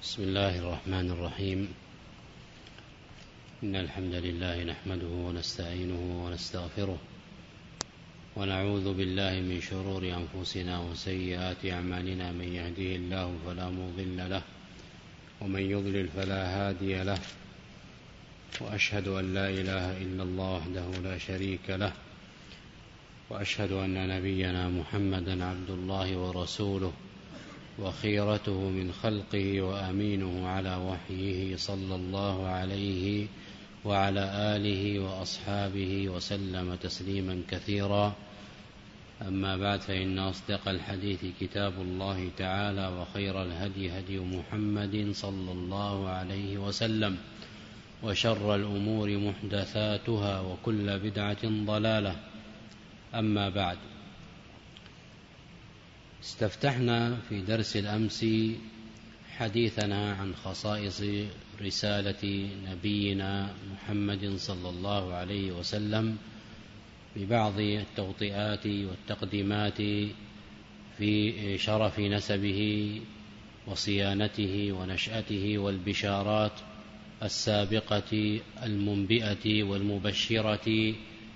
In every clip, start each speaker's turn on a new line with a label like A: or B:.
A: بسم الله الرحمن الرحيم. إن الحمد لله نحمده ونستعينه ونستغفره ونعوذ بالله من شرور أنفسنا وسيئات أعمالنا. من يهده الله فلا مضل له ومن يضلل فلا هادي له، وأشهد أن لا إله إلا الله وحده لا شريك له، وأشهد أن نبينا محمدا عبد الله ورسوله وخيرته من خلقه وأمينه على وحيه صلى الله عليه وعلى آله وأصحابه وسلم تسليما كثيرا. أما بعد، فإن أصدق الحديث كتاب الله تعالى، وخير الهدي هدي محمد صلى الله عليه وسلم، وشر الأمور محدثاتها، وكل بدعة ضلالة. أما بعد، استفتحنا في درس الأمس حديثنا عن خصائص رسالة نبينا محمد صلى الله عليه وسلم ببعض التوطئات والتقديمات في شرف نسبه وصيانته ونشأته، والبشارات السابقة المنبئة والمبشرة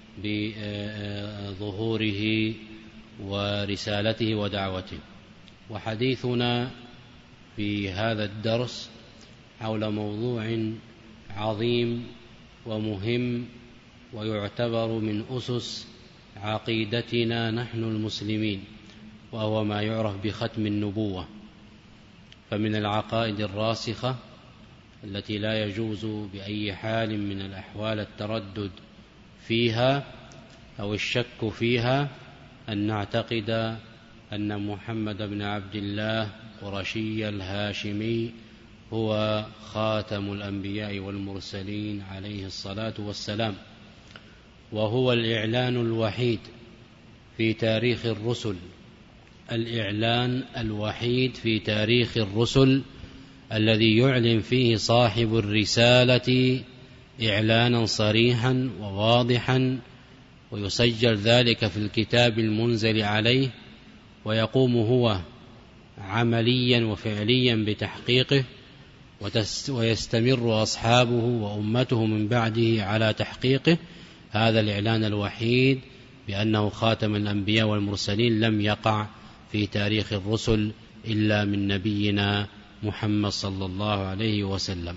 A: بظهوره ورسالته ودعوته. وحديثنا في هذا الدرس حول موضوع عظيم ومهم، ويعتبر من أسس عقيدتنا نحن المسلمين، وهو ما يعرف بختم النبوة. فمن العقائد الراسخة التي لا يجوز بأي حال من الأحوال التردد فيها أو الشك فيها أن نعتقد أن محمد بن عبد الله قرشي الهاشمي هو خاتم الأنبياء والمرسلين عليه الصلاة والسلام، وهو الإعلان الوحيد في تاريخ الرسل، الإعلان الوحيد في تاريخ الرسل الذي يعلن فيه صاحب الرسالة إعلانا صريحا وواضحا، ويسجل ذلك في الكتاب المنزل عليه، ويقوم هو عمليا وفعليا بتحقيقه، ويستمر أصحابه وأمته من بعده على تحقيقه. هذا الإعلان الوحيد بأنه خاتم الأنبياء والمرسلين لم يقع في تاريخ الرسل إلا من نبينا محمد صلى الله عليه وسلم.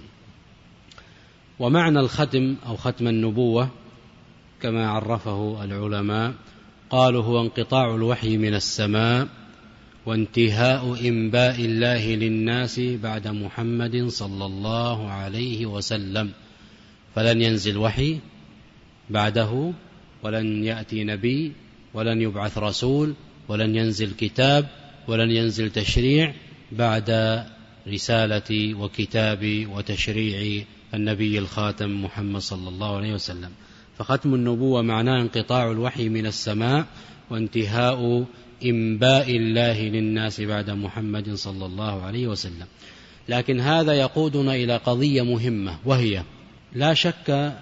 A: ومعنى الختم أو ختم النبوة كما عرفه العلماء، قالوا هو انقطاع الوحي من السماء وانتهاء إنباء الله للناس بعد محمد صلى الله عليه وسلم، فلن ينزل وحي بعده، ولن يأتي نبي، ولن يبعث رسول، ولن ينزل كتاب، ولن ينزل تشريع بعد رسالة وكتاب وتشريع النبي الخاتم محمد صلى الله عليه وسلم. فختم النبوة معناه انقطاع الوحي من السماء وانتهاء إنباء الله للناس بعد محمد صلى الله عليه وسلم. لكن هذا يقودنا إلى قضية مهمة، وهي لا شك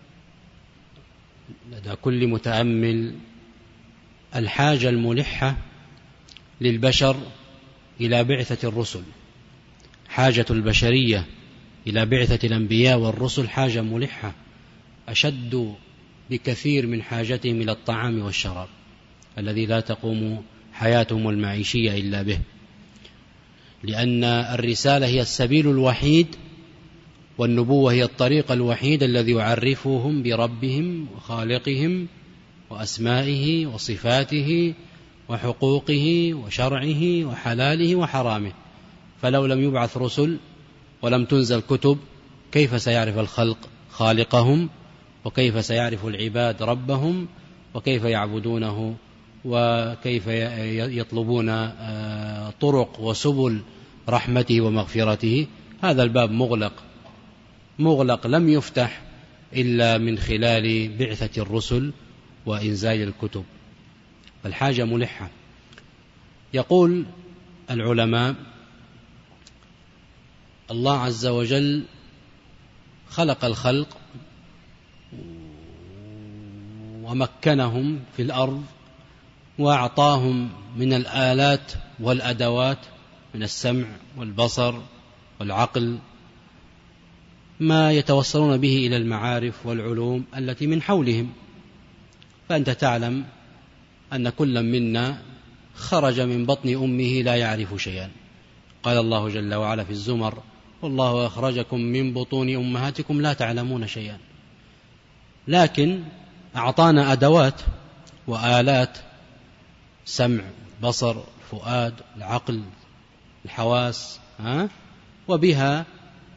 A: لدى كل متأمل الحاجة الملحة للبشر إلى بعثة الرسل. حاجة البشرية إلى بعثة الأنبياء والرسل حاجة ملحة، أشد بكثير من حاجتهم إلى الطعام والشراب الذي لا تقوم حياتهم المعيشية إلا به، لأن الرسالة هي السبيل الوحيد، والنبوة هي الطريق الوحيد الذي يعرفهم بربهم وخالقهم وأسمائه وصفاته وحقوقه وشرعه وحلاله وحرامه. فلو لم يبعث رسل ولم تنزل كتب، كيف سيعرف الخلق خالقهم؟ وكيف سيعرف العباد ربهم؟ وكيف يعبدونه؟ وكيف يطلبون طرق وسبل رحمته ومغفرته؟ هذا الباب مغلق لم يفتح إلا من خلال بعثة الرسل وإنزال الكتب. فالحاجة ملحة. يقول العلماء: الله عز وجل خلق الخلق ومكنهم في الأرض، وأعطاهم من الآلات والأدوات من السمع والبصر والعقل ما يتوصلون به إلى المعارف والعلوم التي من حولهم. فأنت تعلم أن كل منا خرج من بطن أمه لا يعرف شيئا. قال الله جل وعلا في الزمر: والله أخرجكم من بطون أمهاتكم لا تعلمون شيئا. لكن أعطانا أدوات وآلات: سمع، بصر، فؤاد، العقل، الحواس، وبها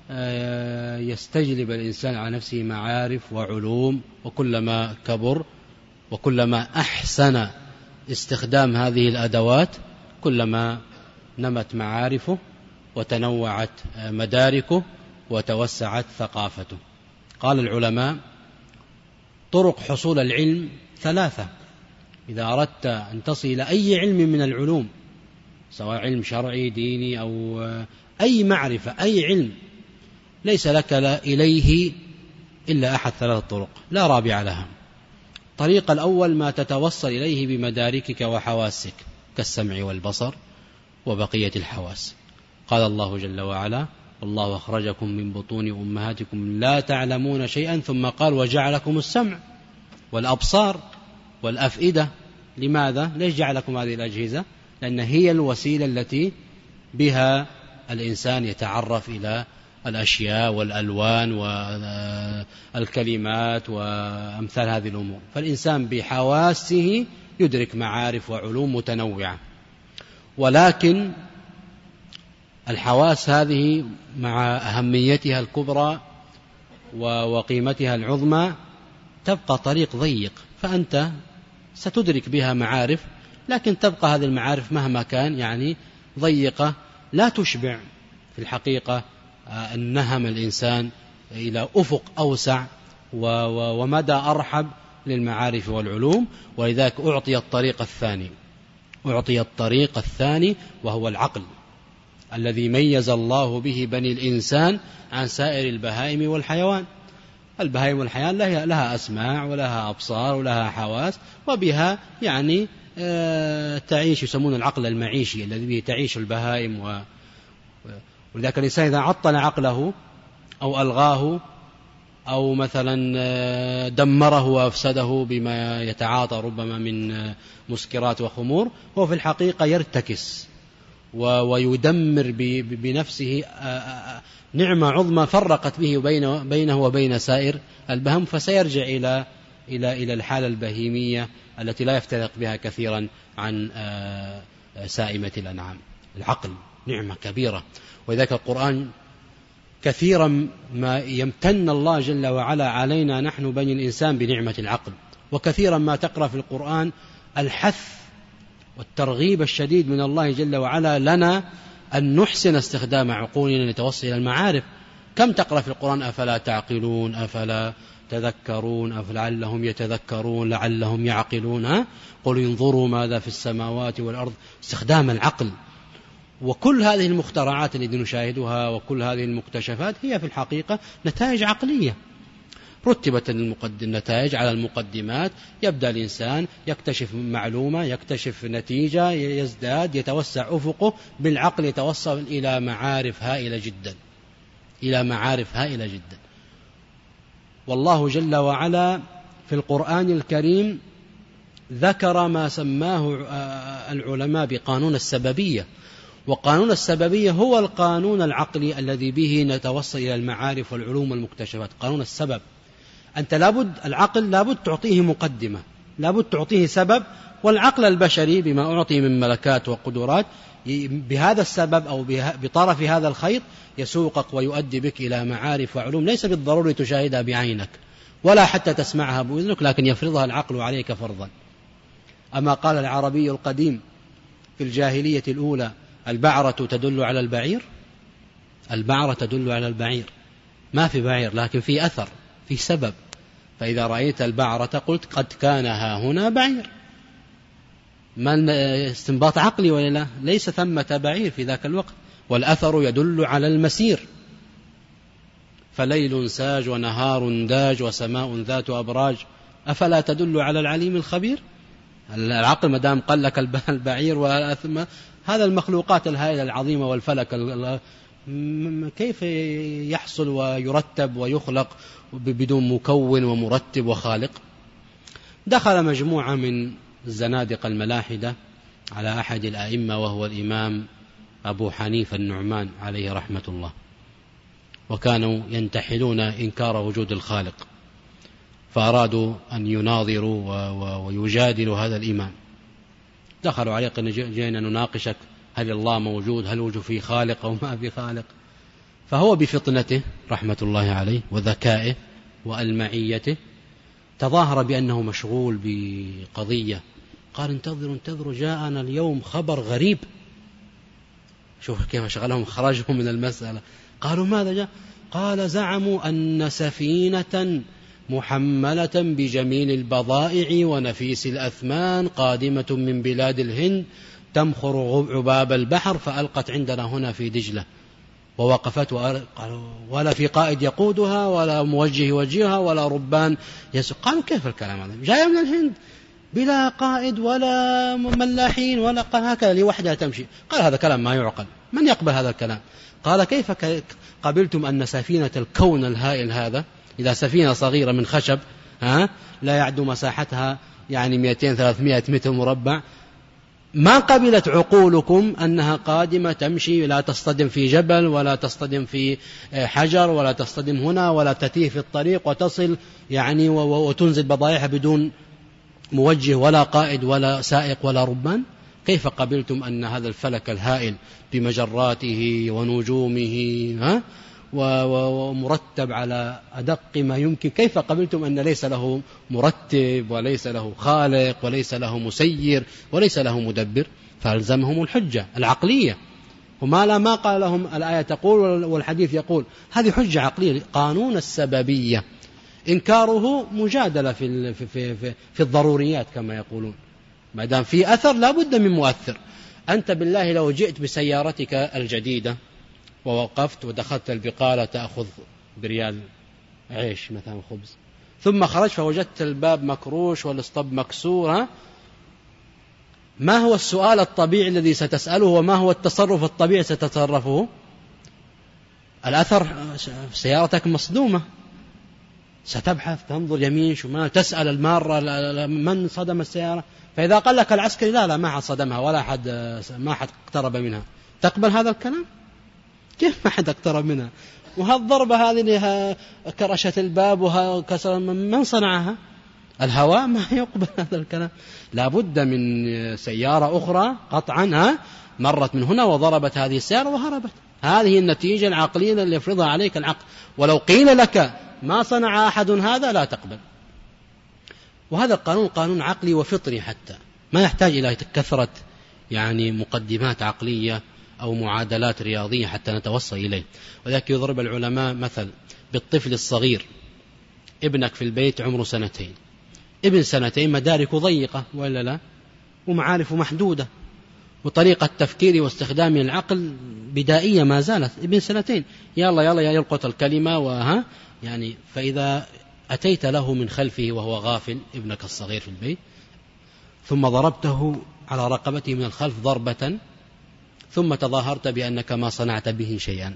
A: يستجلب الإنسان على نفسه معارف وعلوم. وكلما كبر وكلما أحسن استخدام هذه الأدوات كلما نمت معارفه وتنوعت مداركه وتوسعت ثقافته. قال العلماء: طرق حصول العلم 3. إذا أردت أن تصل إلى أي علم من العلوم، سواء علم شرعي ديني أو أي معرفة، أي علم، ليس لك إليه إلا أحد 3 طرق لا رابع لها. الطريق الأول ما تتوصل إليه بمداركك وحواسك كالسمع والبصر وبقية الحواس. قال الله جل وعلا: والله أخرجكم من بطون أمهاتكم لا تعلمون شيئا، ثم قال: وجعلكم السمع والأبصار والأفئدة. لماذا؟ ليش جعلكم هذه الأجهزة؟ لأن هي الوسيلة التي بها الإنسان يتعرف إلى الأشياء والألوان والكلمات وأمثال هذه الأمور. فالإنسان بحواسه يدرك معارف وعلوم متنوعة. ولكن الحواس هذه مع أهميتها الكبرى وقيمتها العظمى تبقى طريق ضيق، فأنت ستدرك بها معارف، لكن تبقى هذه المعارف مهما كان ضيقة، لا تشبع في الحقيقة النهم الإنسان إلى أفق أوسع ومدى أرحب للمعارف والعلوم. ولذلك أعطي الطريق الثاني وهو العقل الذي ميز الله به بني الإنسان عن سائر البهائم والحيوان. البهائم والحيوان لها أسماع ولها أبصار ولها حواس، وبها تعيش، يسمون العقل المعيشي الذي به تعيش البهائم. ولذلك الإنسان إذا عطل عقله أو ألغاه أو مثلا دمره وأفسده بما يتعاطى ربما من مسكرات وخمور، هو في الحقيقة يرتكس ويدمر بنفسه نعمة عظمى فرقت به بينه وبين سائر البهائم، فسيرجع إلى الحالة البهيمية التي لا يفترق بها كثيرا عن سائمة الأنعام. العقل نعمة كبيرة، ولذلك القرآن كثيرا ما يمتن الله جل وعلا علينا نحن بني الإنسان بنعمة العقل، وكثيرا ما تقرأ في القرآن الحث والترغيب الشديد من الله جل وعلا لنا أن نحسن استخدام عقولنا لتوصل إلى المعارف. كم تقرأ في القرآن: أفلا تعقلون، أفلا تذكرون، أفلعلهم يتذكرون، لعلهم يعقلون، قل انظروا ماذا في السماوات والأرض. استخدام العقل. وكل هذه المخترعات التي نشاهدها وكل هذه المكتشفات هي في الحقيقة نتائج عقلية. رتبت النتائج على المقدمات، يبدأ الإنسان يكتشف معلومة، يكتشف نتيجة، يزداد، يتوسع أفقه، بالعقل يتوصل إلى معارف هائلة جدا. والله جل وعلا في القرآن الكريم ذكر ما سماه العلماء بقانون السببية. وقانون السببية هو القانون العقلي الذي به نتوصل إلى المعارف والعلوم والمكتشفات. قانون السبب. أنت العقل لابد تعطيه مقدمة، لابد تعطيه سبب، والعقل البشري بما أعطي من ملكات وقدرات بهذا السبب أو بطرف هذا الخيط يسوقك ويؤدي بك إلى معارف وعلوم ليس بالضروري تشاهدها بعينك ولا حتى تسمعها بأذنك، لكن يفرضها العقل عليك فرضا. أما قال العربي القديم في الجاهلية الأولى: البعرة تدل على البعير. البعرة تدل على البعير، ما في بعير لكن في أثر، في سبب. فإذا رأيت البعرة قلت قد كان ها هنا بعير. من استنباط عقلي ولا لا؟ ليس ثمة بعير في ذاك الوقت. والأثر يدل على المسير. فليل ساج ونهار داج وسماء ذات أبراج أفلا تدل على العليم الخبير. العقل مدام قال لك البعير هذا المخلوقات الهائلة العظيمة والفلك كيف يحصل ويرتب ويخلق بدون مكون ومرتب وخالق؟ دخل مجموعة من الزنادقة الملاحدة على أحد الأئمة وهو الإمام أبو حنيفة النعمان عليه رحمة الله، وكانوا ينتحلون إنكار وجود الخالق، فأرادوا أن يناظروا ويجادلوا هذا الإمام. دخلوا عليه قالوا جئنا نناقشك، هل الله موجود؟ هل وجود فيه خالق أو ما في خالق؟ فهو بفطنته رحمة الله عليه وذكائه وألمعيته تظاهر بأنه مشغول بقضية. قال انتظروا جاءنا اليوم خبر غريب. شوف كيف شغلهم، خرجهم من المسألة. قالوا ماذا جاء؟ قال زعموا أن سفينة محملة بجميل البضائع ونفيس الأثمان قادمة من بلاد الهند تمخر عباب البحر فألقت عندنا هنا في دجلة ووقفت، ولا في قائد يقودها ولا موجه يوجهها ولا ربان يسوق. قالوا كيف الكلام هذا؟ جاية من الهند بلا قائد ولا ملاحين ولا، قال هكذا لوحدها تمشي. قال هذا كلام ما يعقل، من يقبل هذا الكلام؟ قال كيف قبلتم أن سفينة الكون الهائل هذا، إذا سفينة صغيرة من خشب لا يعدو مساحتها يعني 200-300 متر مربع، ما قبلت عقولكم أنها قادمة تمشي لا تصطدم في جبل ولا تصطدم في حجر ولا تصطدم هنا ولا تتيه في الطريق وتصل يعني وتنزل بضائعها بدون موجه ولا قائد ولا سائق ولا ربان؟ كيف قبلتم أن هذا الفلك الهائل بمجراته ونجومه ومرتب على أدق ما يمكن، كيف قبلتم أن ليس له مرتب وليس له خالق وليس له مسير وليس له مدبر؟ فألزمهم الحجة العقلية، وما لا ما قال لهم الآية تقول والحديث يقول. هذه حجة عقلية. قانون السببية إنكاره مجادلة في الضروريات كما يقولون، ما دام في أثر لا بد من مؤثر. أنت بالله لو جئت بسيارتك الجديدة ووقفت ودخلت البقالة تأخذ بريال عيش مثلا خبز، ثم خرجت فوجدت الباب مكروش والاسطب مكسور، ما هو السؤال الطبيعي الذي ستسأله وما هو التصرف الطبيعي ستتصرفه؟ الأثر سيارتك مصدومة، ستبحث تنظر يمين شمال تسأل المارة من صدم السيارة، فإذا قال لك العسكري لا ما حد صدمها ولا حد ما حد اقترب منها، تقبل هذا الكلام؟ كيف ما حد اقترب منها؟ وهالضربة هذه اللي كرشت الباب وكسر من صنعها؟ الهواء ما يقبل هذا الكلام. لا بد من سيارة أخرى قطعا مرت من هنا وضربت هذه السيارة وهربت. هذه النتيجة العقلية اللي يفرضها عليك العقل، ولو قيل لك ما صنع أحد هذا لا تقبل. وهذا القانون قانون عقلي وفطري، حتى ما يحتاج إلى كثرة يعني مقدمات عقلية أو معادلات رياضية حتى نتوصل إليه. وذلك يضرب العلماء مثل بالطفل الصغير، ابنك في البيت عمره 2 سنين، ابن 2 سنين مداركه ضيقة ولا لا، ومعارفه محدودة، وطريقة تفكيره واستخدام العقل بدائية ما زالت. ابن 2 سنين يلا يلقط الكلمة يعني. فإذا أتيت له من خلفه وهو غافل، ابنك الصغير في البيت، ثم ضربته على رقبته من الخلف ضربة، ثم تظاهرت بأنك ما صنعت به شيئا،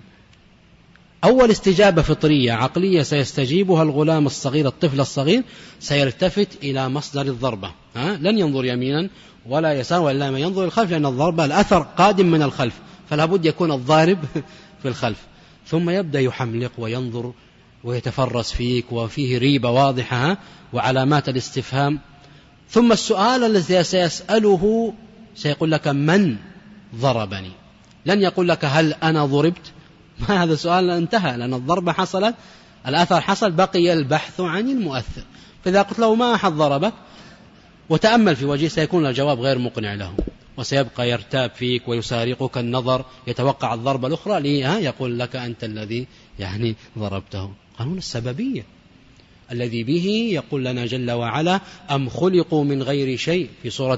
A: أول استجابة فطرية عقلية سيستجيبها الغلام الصغير الطفل الصغير، سيلتفت إلى مصدر الضربة، لن ينظر يمينا ولا يسار ولا ما ينظر الخلف، لأن الضربة الأثر قادم من الخلف، فلا بد يكون الضارب في الخلف. ثم يبدأ يحملق وينظر ويتفرس فيك، وفيه ريبة واضحة وعلامات الاستفهام. ثم السؤال الذي سيسأله سيقول لك من ضربني، لن يقول لك هل أنا ضربت. ما هذا السؤال انتهى، لأن الضربة حصلت، الأثر حصل، بقي البحث عن المؤثر. فإذا قلت له ما أحد ضربك وتأمل في وجهه سيكون الجواب غير مقنع له، وسيبقى يرتاب فيك ويسارقك النظر، يتوقع الضربة الأخرى يقول لك أنت الذي يعني ضربته. قانون السببية الذي به يقول لنا جل وعلا أم خلقوا من غير شيء في سورة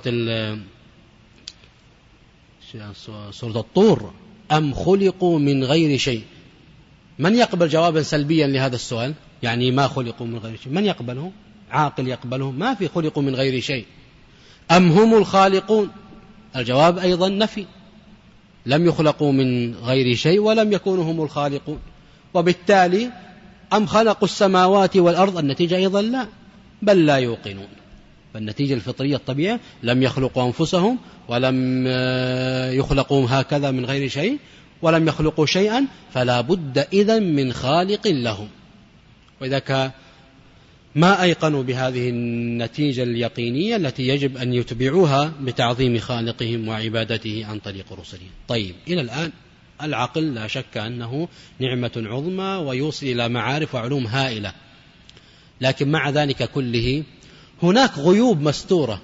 A: الطور، أم خلقوا من غير شيء. من يقبل جوابا سلبيا لهذا السؤال؟ يعني ما خلقوا من غير شيء، من يقبله؟ عاقل يقبله؟ ما في خلقوا من غير شيء. أم هم الخالقون؟ الجواب أيضا نفي. لم يخلقوا من غير شيء ولم يكونوا هم الخالقون، وبالتالي أم خلقوا السماوات والأرض؟ النتيجة أيضا لا، بل لا يوقنون. فالنتيجة الفطرية الطبيعية لم يخلقوا أنفسهم ولم يخلقوا هكذا من غير شيء ولم يخلقوا شيئا، فلا بد إذن من خالق لهم. وإذا ما أيقنوا بهذه النتيجة اليقينية التي يجب أن يتبعوها بتعظيم خالقهم وعبادته عن طريق رسله. طيب، إلى الآن العقل لا شك أنه نعمة عظمى ويوصل إلى معارف وعلوم هائلة، لكن مع ذلك كله هناك غيوب مستورة،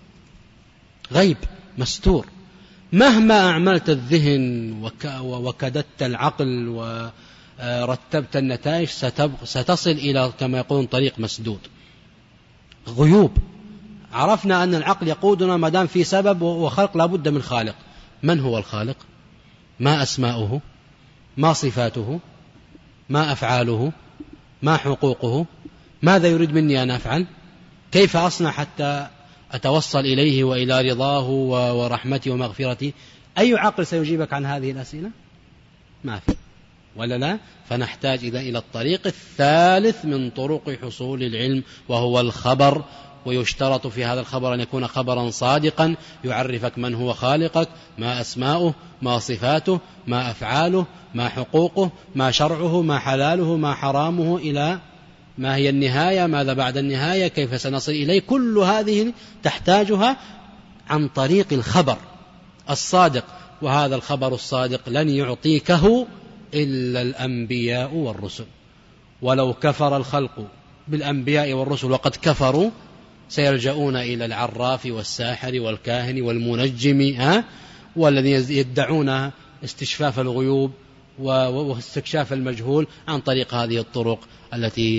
A: غيب مستور. مهما أعملت الذهن وكدت العقل ورتبت النتائج ستصل إلى كما يقولون طريق مسدود. غيوب. عرفنا أن العقل يقودنا ما دام في سبب وخلق لا بد من خالق. من هو الخالق؟ ما أسماؤه؟ ما صفاته؟ ما أفعاله؟ ما حقوقه؟ ماذا يريد مني أن أفعل؟ كيف أصنع حتى أتوصل إليه وإلى رضاه ورحمته ومغفرته؟ أي عقل سيجيبك عن هذه الأسئلة؟ ما في، ولا لا؟ فنحتاج إلى الطريق الثالث من طرق حصول العلم، وهو الخبر. ويشترط في هذا الخبر أن يكون خبرا صادقا يعرفك من هو خالقك، ما أسماؤه، ما صفاته، ما أفعاله، ما حقوقه، ما شرعه، ما حلاله، ما حرامه، إلى ما هي النهاية، ماذا بعد النهاية، كيف سنصل إليه. كل هذه تحتاجها عن طريق الخبر الصادق، وهذا الخبر الصادق لن يعطيكه إلا الأنبياء والرسل. ولو كفر الخلق بالأنبياء والرسل وقد كفروا سيلجؤون إلى العراف والساحر والكاهن والمنجم والذين يدعون استشفاف الغيوب واستكشاف المجهول عن طريق هذه الطرق التي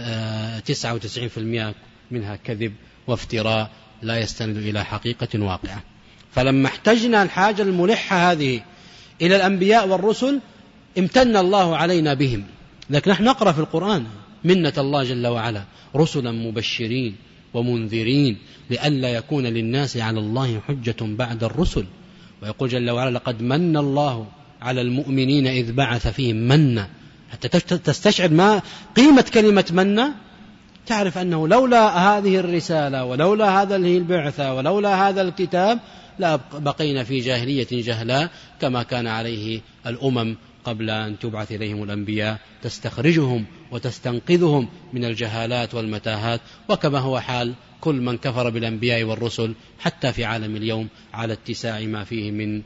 A: 99% منها كذب وافتراء لا يستند إلى حقيقة واقعة. فلما احتجنا الحاجة الملحة هذه إلى الأنبياء والرسل امتن الله علينا بهم. لكن نحن نقرأ في القرآن منة الله جل وعلا، رسلا مبشرين ومنذرين لئلا يكون للناس على الله حجة بعد الرسل. ويقول جل وعلا: لقد من الله على المؤمنين إذ بعث فيهم منا. حتى تستشعر ما قيمة كلمة منا، تعرف أنه لولا هذه الرسالة ولولا هذا البعثة ولولا هذا الكتاب لا بقينا في جاهلية جهلاء كما كان عليه الأمم قبل أن تبعث إليهم الأنبياء، تستخرجهم وتستنقذهم من الجهالات والمتاهات، وكما هو حال كل من كفر بالأنبياء والرسل حتى في عالم اليوم على اتساع ما فيه من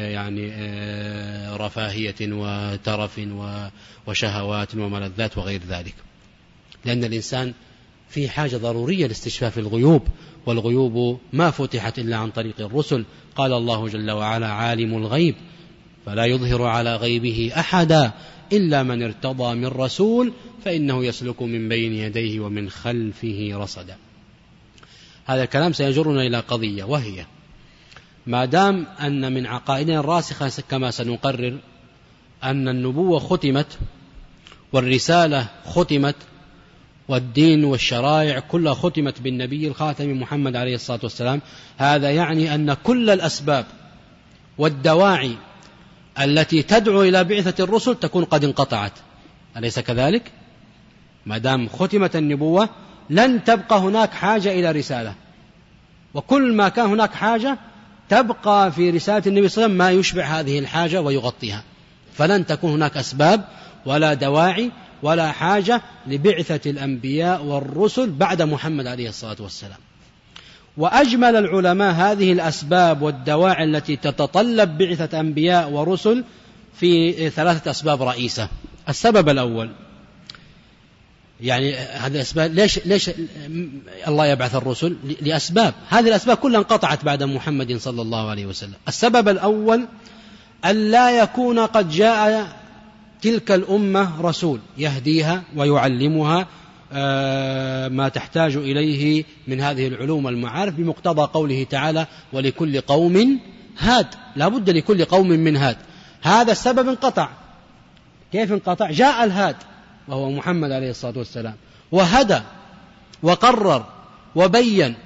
A: رفاهية وترف وشهوات وملذات وغير ذلك. لأن الإنسان في حاجة ضرورية لاستشفاف الغيوب، والغيوب ما فتحت إلا عن طريق الرسل. قال الله جل وعلا: عالم الغيب فلا يظهر على غيبه أحدا إلا من ارتضى من رسول فإنه يسلك من بين يديه ومن خلفه رصدا. هذا الكلام سيجرنا إلى قضية، وهي ما دام أن من عقائدنا الراسخة كما سنقرر أن النبوة ختمت والرسالة ختمت والدين والشرائع كلها ختمت بالنبي الخاتم محمد عليه الصلاة والسلام، هذا يعني أن كل الأسباب والدواعي التي تدعو إلى بعثة الرسل تكون قد انقطعت. أليس كذلك؟ ما دام ختمت النبوة لن تبقى هناك حاجة إلى رسالة، وكل ما كان هناك حاجة تبقى في رسالة النبي صلى الله عليه وسلم ما يشبع هذه الحاجة ويغطيها. فلن تكون هناك أسباب ولا دواعي ولا حاجة لبعثة الأنبياء والرسل بعد محمد عليه الصلاة والسلام. وأجمل العلماء هذه الأسباب والدواعي التي تتطلب بعثة أنبياء ورسل في 3 أسباب رئيسة. السبب الأول، يعني هذه الأسباب ليش الله يبعث الرسل؟ لأسباب، هذه الأسباب كلها انقطعت بعد محمد صلى الله عليه وسلم. السبب الأول أن لا يكون قد جاء تلك الأمة رسول يهديها ويعلمها ما تحتاج إليه من هذه العلوم والمعارف بمقتضى قوله تعالى: ولكل قوم هاد. لا بد لكل قوم من هاد. هذا السبب انقطع. كيف انقطع؟ جاء الهاد وهو محمد عليه الصلاة والسلام وهدى وقرر وبين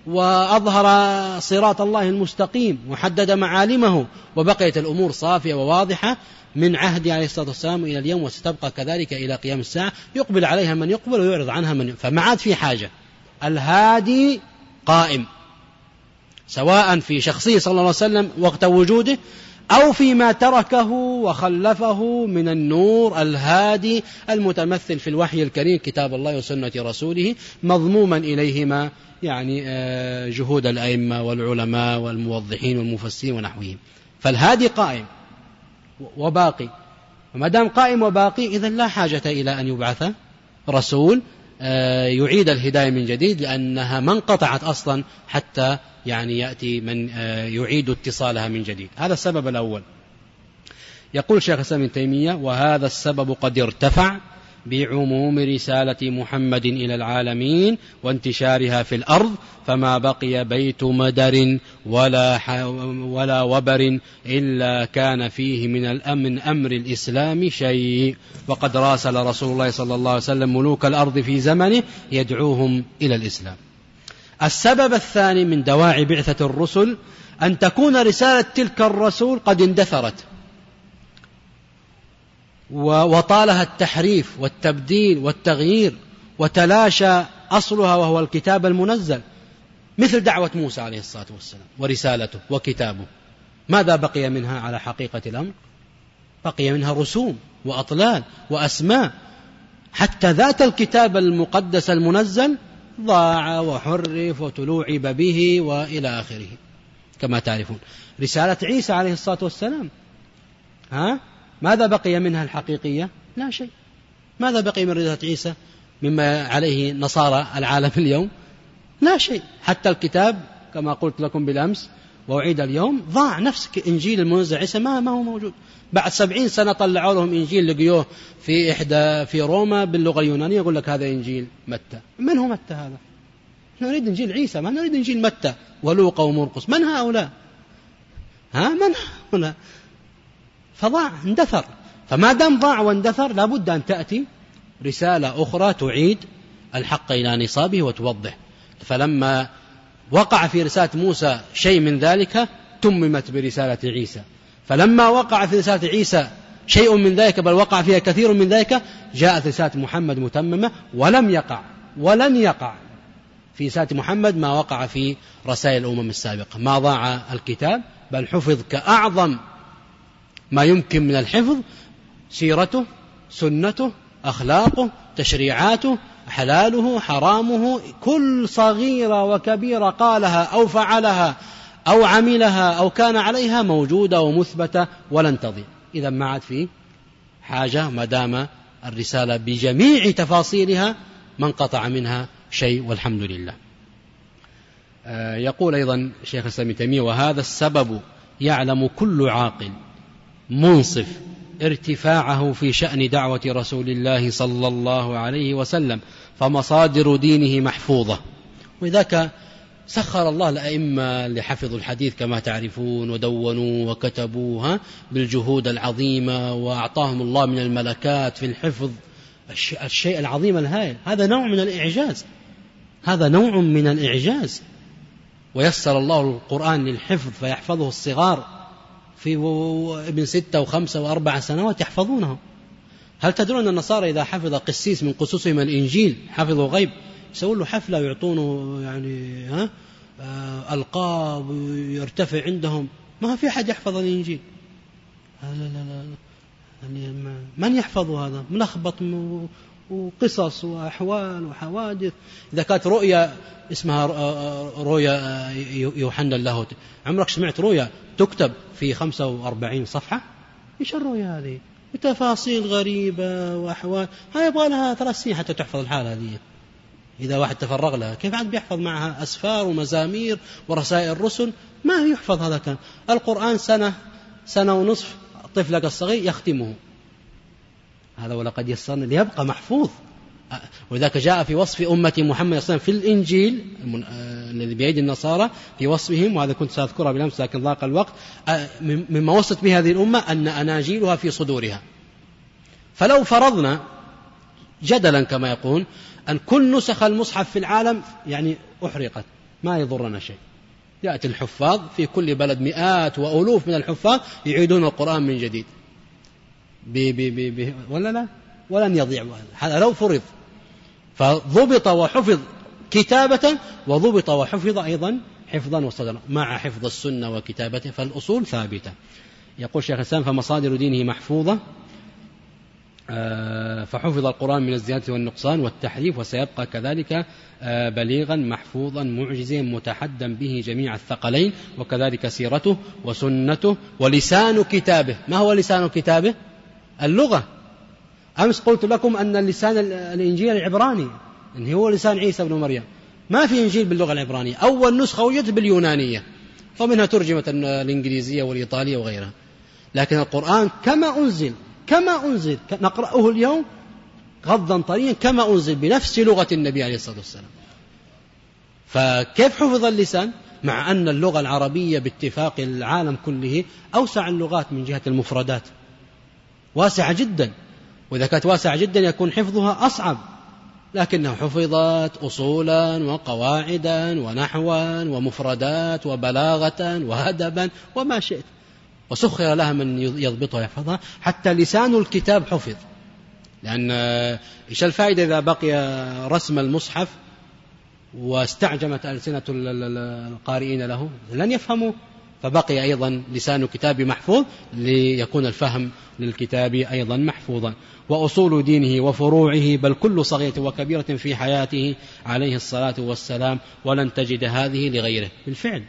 A: وأظهر صراط الله المستقيم وحدد معالمه، وبقيت الأمور صافية وواضحة من عهد عليه الصلاة والسلام إلى اليوم، وستبقى كذلك إلى قيام الساعة، يقبل عليها من يقبل ويعرض عنها من يقبل. فما عاد في حاجة، الهادي قائم سواء في شخصية صلى الله عليه وسلم وقت وجوده أو فيما تركه وخلفه من النور الهادي المتمثل في الوحي الكريم كتاب الله وسنة رسوله، مضموما إليهما يعني جهود الأئمة والعلماء والموضحين والمفسرين ونحوهم. فالهادي قائم وباقي، وما دام قائم وباقي إذن لا حاجة إلى أن يبعث رسول يعيد الهداية من جديد، لأنها ما انقطعت أصلا حتى يعني يأتي من يعيد اتصالها من جديد. هذا السبب الأول. يقول شيخ الإسلام ابن تيمية: وهذا السبب قد ارتفع بعموم رسالة محمد إلى العالمين وانتشارها في الأرض، فما بقي بيت مدر ولا وبر إلا كان فيه من أمر الإسلام شيء، وقد راسل رسول الله صلى الله عليه وسلم ملوك الأرض في زمنه يدعوهم إلى الإسلام. السبب الثاني من دواعي بعثة الرسل أن تكون رسالة تلك الرسول قد اندثرت وطالها التحريف والتبديل والتغيير، وتلاشى أصلها وهو الكتاب المنزل، مثل دعوة موسى عليه الصلاة والسلام ورسالته وكتابه. ماذا بقي منها على حقيقة الأمر؟ بقي منها رسوم وأطلال وأسماء، حتى ذات الكتاب المقدس المنزل ضاع وحرف وتلوعب به وإلى آخره كما تعرفون. رسالة عيسى عليه الصلاة والسلام ماذا بقي منها الحقيقية؟ لا شيء. ماذا بقي من رسالة عيسى مما عليه نصارى العالم اليوم؟ لا شيء. حتى الكتاب كما قلت لكم بالأمس وأعيد اليوم ضاع، نفس إنجيل المنزل عيسى ما هو موجود. بعد 70 سنة طلعوا لهم إنجيل لقيوه في روما باللغة اليونانية، يقول لك هذا إنجيل متى. من هو متى هذا؟ نريد إنجيل عيسى، ما نريد إنجيل متى ولوقا ومرقس. من هؤلاء؟ من هؤلاء؟ فضاع، اندثر. فما دام ضاع واندثر لابد أن تأتي رسالة أخرى تعيد الحق إلى نصابه وتوضح. فلما وقع في رسالة موسى شيء من ذلك تممت برسالة عيسى، فلما وقع في رسالة عيسى شيء من ذلك بل وقع فيها كثير من ذلك جاءت رسالة محمد متممة، ولن يقع في رسالة محمد ما وقع في رسائل الأمم السابقة. ما ضاع الكتاب بل حفظ كأعظم ما يمكن من الحفظ، سيرته، سنته، أخلاقه، تشريعاته، حلاله، حرامه، كل صغيرة وكبيرة قالها أو فعلها أو عملها أو كان عليها موجودة ومثبتة ولن تضيع. إذا ما عاد فيه حاجة ما دام الرسالة بجميع تفاصيلها ما انقطع منها شيء، والحمد لله. يقول أيضا شيخ الإسلام ابن تيمية: وهذا السبب يعلم كل عاقل منصف ارتفاعه في شأن دعوة رسول الله صلى الله عليه وسلم، فمصادر دينه محفوظة. وذاك سخر الله الأئمة لحفظوا الحديث كما تعرفون، ودونوا وكتبوا بالجهود العظيمة، وأعطاهم الله من الملكات في الحفظ الشيء العظيم الهائل. هذا نوع من الإعجاز. ويسر الله القرآن للحفظ فيحفظه الصغار في ابن 6 و5 و4 سنوات يحفظونه. هل تدرون أن النصارى إذا حفظ قسيس من قصصهم الإنجيل حفظوا غيب يسوون له حفلة ويعطونه يعني ألقاب ويرتفع عندهم؟ ما في أحد يحفظ الإنجيل. لا. من يحفظ هذا؟ ملخبط وقصص وأحوال وحوادث. إذا كانت رؤيا اسمها رؤيا يوحنا اللاهوتي، عمرك سمعت رؤيا تكتب في 45 صفحة؟ إيش الرؤيا هذه؟ بتفاصيل غريبة وأحوال. هاي يبغى لها 3 سنين حتى تحفظ الحالة هذه. إذا واحد تفرغ لها كيف عاد بيحفظ معها أسفار ومزامير ورسائل الرسل؟ ما يحفظ هذا. كان القرآن سنة ونصف طفلك الصغير يختمه هذا، ولقد يسرنا ليبقى محفوظ. ولذلك جاء في وصف أمة محمد صلى الله عليه وسلم في الإنجيل الذي بيد النصارى في وصفهم، وهذا كنت سأذكرها بالأمس لكن ضاق الوقت، مما وصت به هذه الأمة أن أناجيلها في صدورها. فلو فرضنا جدلا كما يقول أن كل نسخ المصحف في العالم يعني أحرقت، ما يضرنا شيء. يأتي الحفاظ في كل بلد مئات وألوف من الحفاظ يعيدون القرآن من جديد ولا لا، ولن يضيع هذا لو فرض. فضبط وحفظ كتابة، وضبط وحفظ أيضا حفظا وصدرا مع حفظ السنة وكتابته، فالأصول ثابتة. يقول شيخ الإسلام: فمصادر دينه محفوظة، فحفظ القرآن من الزيادة والنقصان والتحريف، وسيبقى كذلك بليغا محفوظا معجزا متحدا به جميع الثقلين، وكذلك سيرته وسنته ولسان كتابه. ما هو لسان كتابه؟ اللغة. أمس قلت لكم أن اللسان الإنجيل العبراني، إن هو لسان عيسى بن مريم. ما في إنجيل باللغة العبرانية، أول نسخة وجدت باليونانية، ومنها ترجمت الإنجليزية والإيطالية وغيرها. لكن القرآن كما أنزل نقرأه اليوم غضا طريا كما أنزل بنفس لغة النبي عليه الصلاة والسلام. فكيف حفظ اللسان مع أن اللغة العربية باتفاق العالم كله أوسع اللغات من جهة المفردات، واسعة جدا، وإذا كانت واسعة جدا يكون حفظها أصعب، لكنها حفظت أصولا وقواعدا ونحوا ومفردات وبلاغة وهدبا وما شئت، وسخر لها من يضبطها ويحفظها. حتى لسان الكتاب حفظ، لأن إيش الفائدة إذا بقي رسم المصحف واستعجمت ألسنة القارئين له؟ لن يفهموا. فبقي أيضا لسان الكتاب محفوظ ليكون الفهم للكتاب أيضا محفوظا. وأصول دينه وفروعه بل كل صغيرة وكبيرة في حياته عليه الصلاة والسلام، ولن تجد هذه لغيره. بالفعل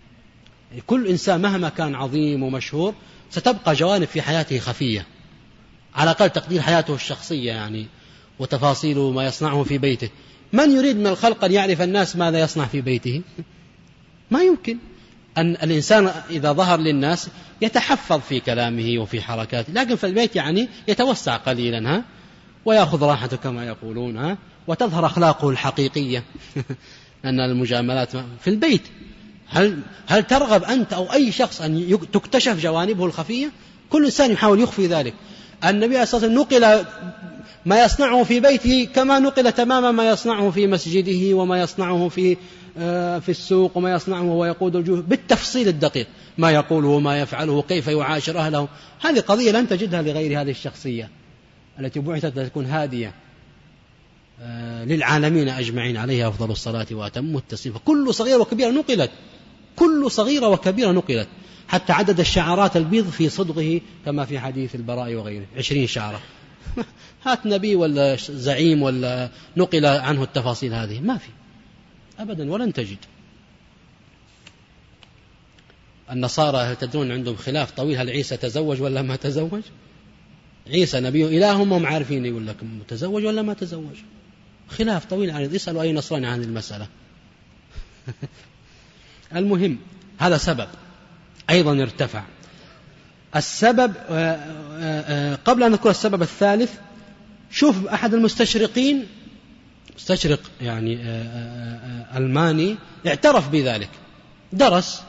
A: كل إنسان مهما كان عظيم ومشهور ستبقى جوانب في حياته خفية، على الأقل تقدير حياته الشخصية يعني، وتفاصيل ما يصنعه في بيته. من يريد من الخلق أن يعرف الناس ماذا يصنع في بيته؟ ما يمكن. أن الإنسان إذا ظهر للناس يتحفظ في كلامه وفي حركاته، لكن في البيت يعني يتوسع قليلا ويأخذ راحته كما يقولون وتظهر أخلاقه الحقيقية أن المجاملات في البيت. هل ترغب أنت أو أي شخص أن تكتشف جوانبه الخفية؟ كل إنسان يحاول يخفي ذلك. النبي عليه الصلاة والسلام نقل ما يصنعه في بيته كما نقل تماما ما يصنعه في مسجده وما يصنعه في السوق وما يصنعه وهو يقود الجيوش بالتفصيل الدقيق، ما يقوله وما يفعله كيف يعاشر أهله. هذه قضية لن تجدها لغير هذه الشخصية التي بعثت لتكون هادية للعالمين أجمعين، عليها أفضل الصلاة وأتم التسليم. فكل صغيرة وكبيرة نقلت، كل صغيرة وكبيرة نقلت، حتى عدد الشعرات البيض في صدغه كما في حديث البراء وغيره 20 شعرة. هات نبي ولا زعيم ولا نقل عنه التفاصيل هذه؟ ما في أبدا، ولن تجد. النصارى هل تدرون عندهم خلاف طويل، هل عيسى تزوج ولا ما تزوج؟ عيسى نبي إلههم هم عارفين، يقول لكم تزوج ولا ما تزوج، خلاف طويل عريض، يسألوا أي نصراني عن المسألة. المهم هذا سبب أيضا ارتفع. السبب قبل أن نذكر السبب الثالث، شوف أحد المستشرقين، مستشرق يعني ألماني، اعترف بذلك، درس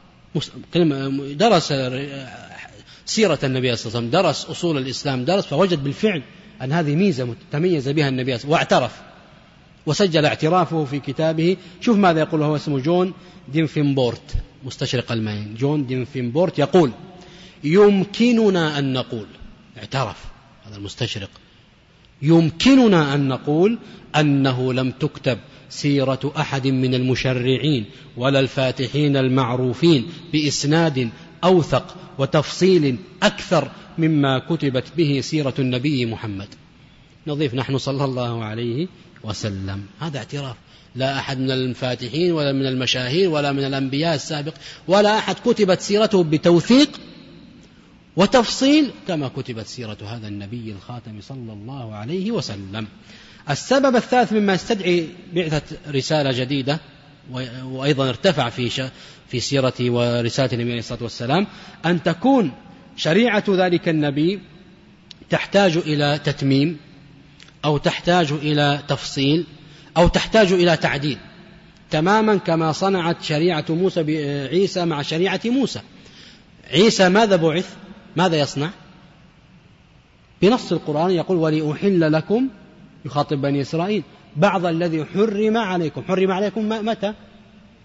A: سيرة النبي صلى الله عليه وسلم، درس أصول الإسلام، درس، فوجد بالفعل أن هذه ميزة تميز بها النبي صلى الله عليه وسلم، واعترف وسجل اعترافه في كتابه. شوف ماذا يقول، هو اسمه جون دينفينبورت، مستشرق ألماني. جون دينفينبورت يقول: يمكننا أن نقول، اعترف هذا المستشرق، يمكننا أن نقول أنه لم تكتب سيرة أحد من المشرعين ولا الفاتحين المعروفين بإسناد أوثق وتفصيل أكثر مما كتبت به سيرة النبي محمد. نضيف نحن صلى الله عليه وسلم. هذا اعتراف. لا أحد من الفاتحين ولا من المشاهير ولا من الأنبياء السابق ولا أحد كتبت سيرته بتوثيق وتفصيل كما كتبت سيرة هذا النبي الخاتم صلى الله عليه وسلم. السبب الثالث مما يستدعي بعثة رسالة جديدة وأيضا ارتفع في سيرة ورسالة النبي عليه الصلاة والسلام، أن تكون شريعة ذلك النبي تحتاج إلى تتميم، أو تحتاج إلى تفصيل، أو تحتاج إلى تعديل، تماما كما صنعت شريعة موسى بعيسى مع شريعة موسى. عيسى ماذا بعث؟ ماذا يصنع؟ بنص القرآن يقول: ولأحل لكم، يخاطب بني إسرائيل، بعض الذي حرم عليكم. حرم عليكم متى؟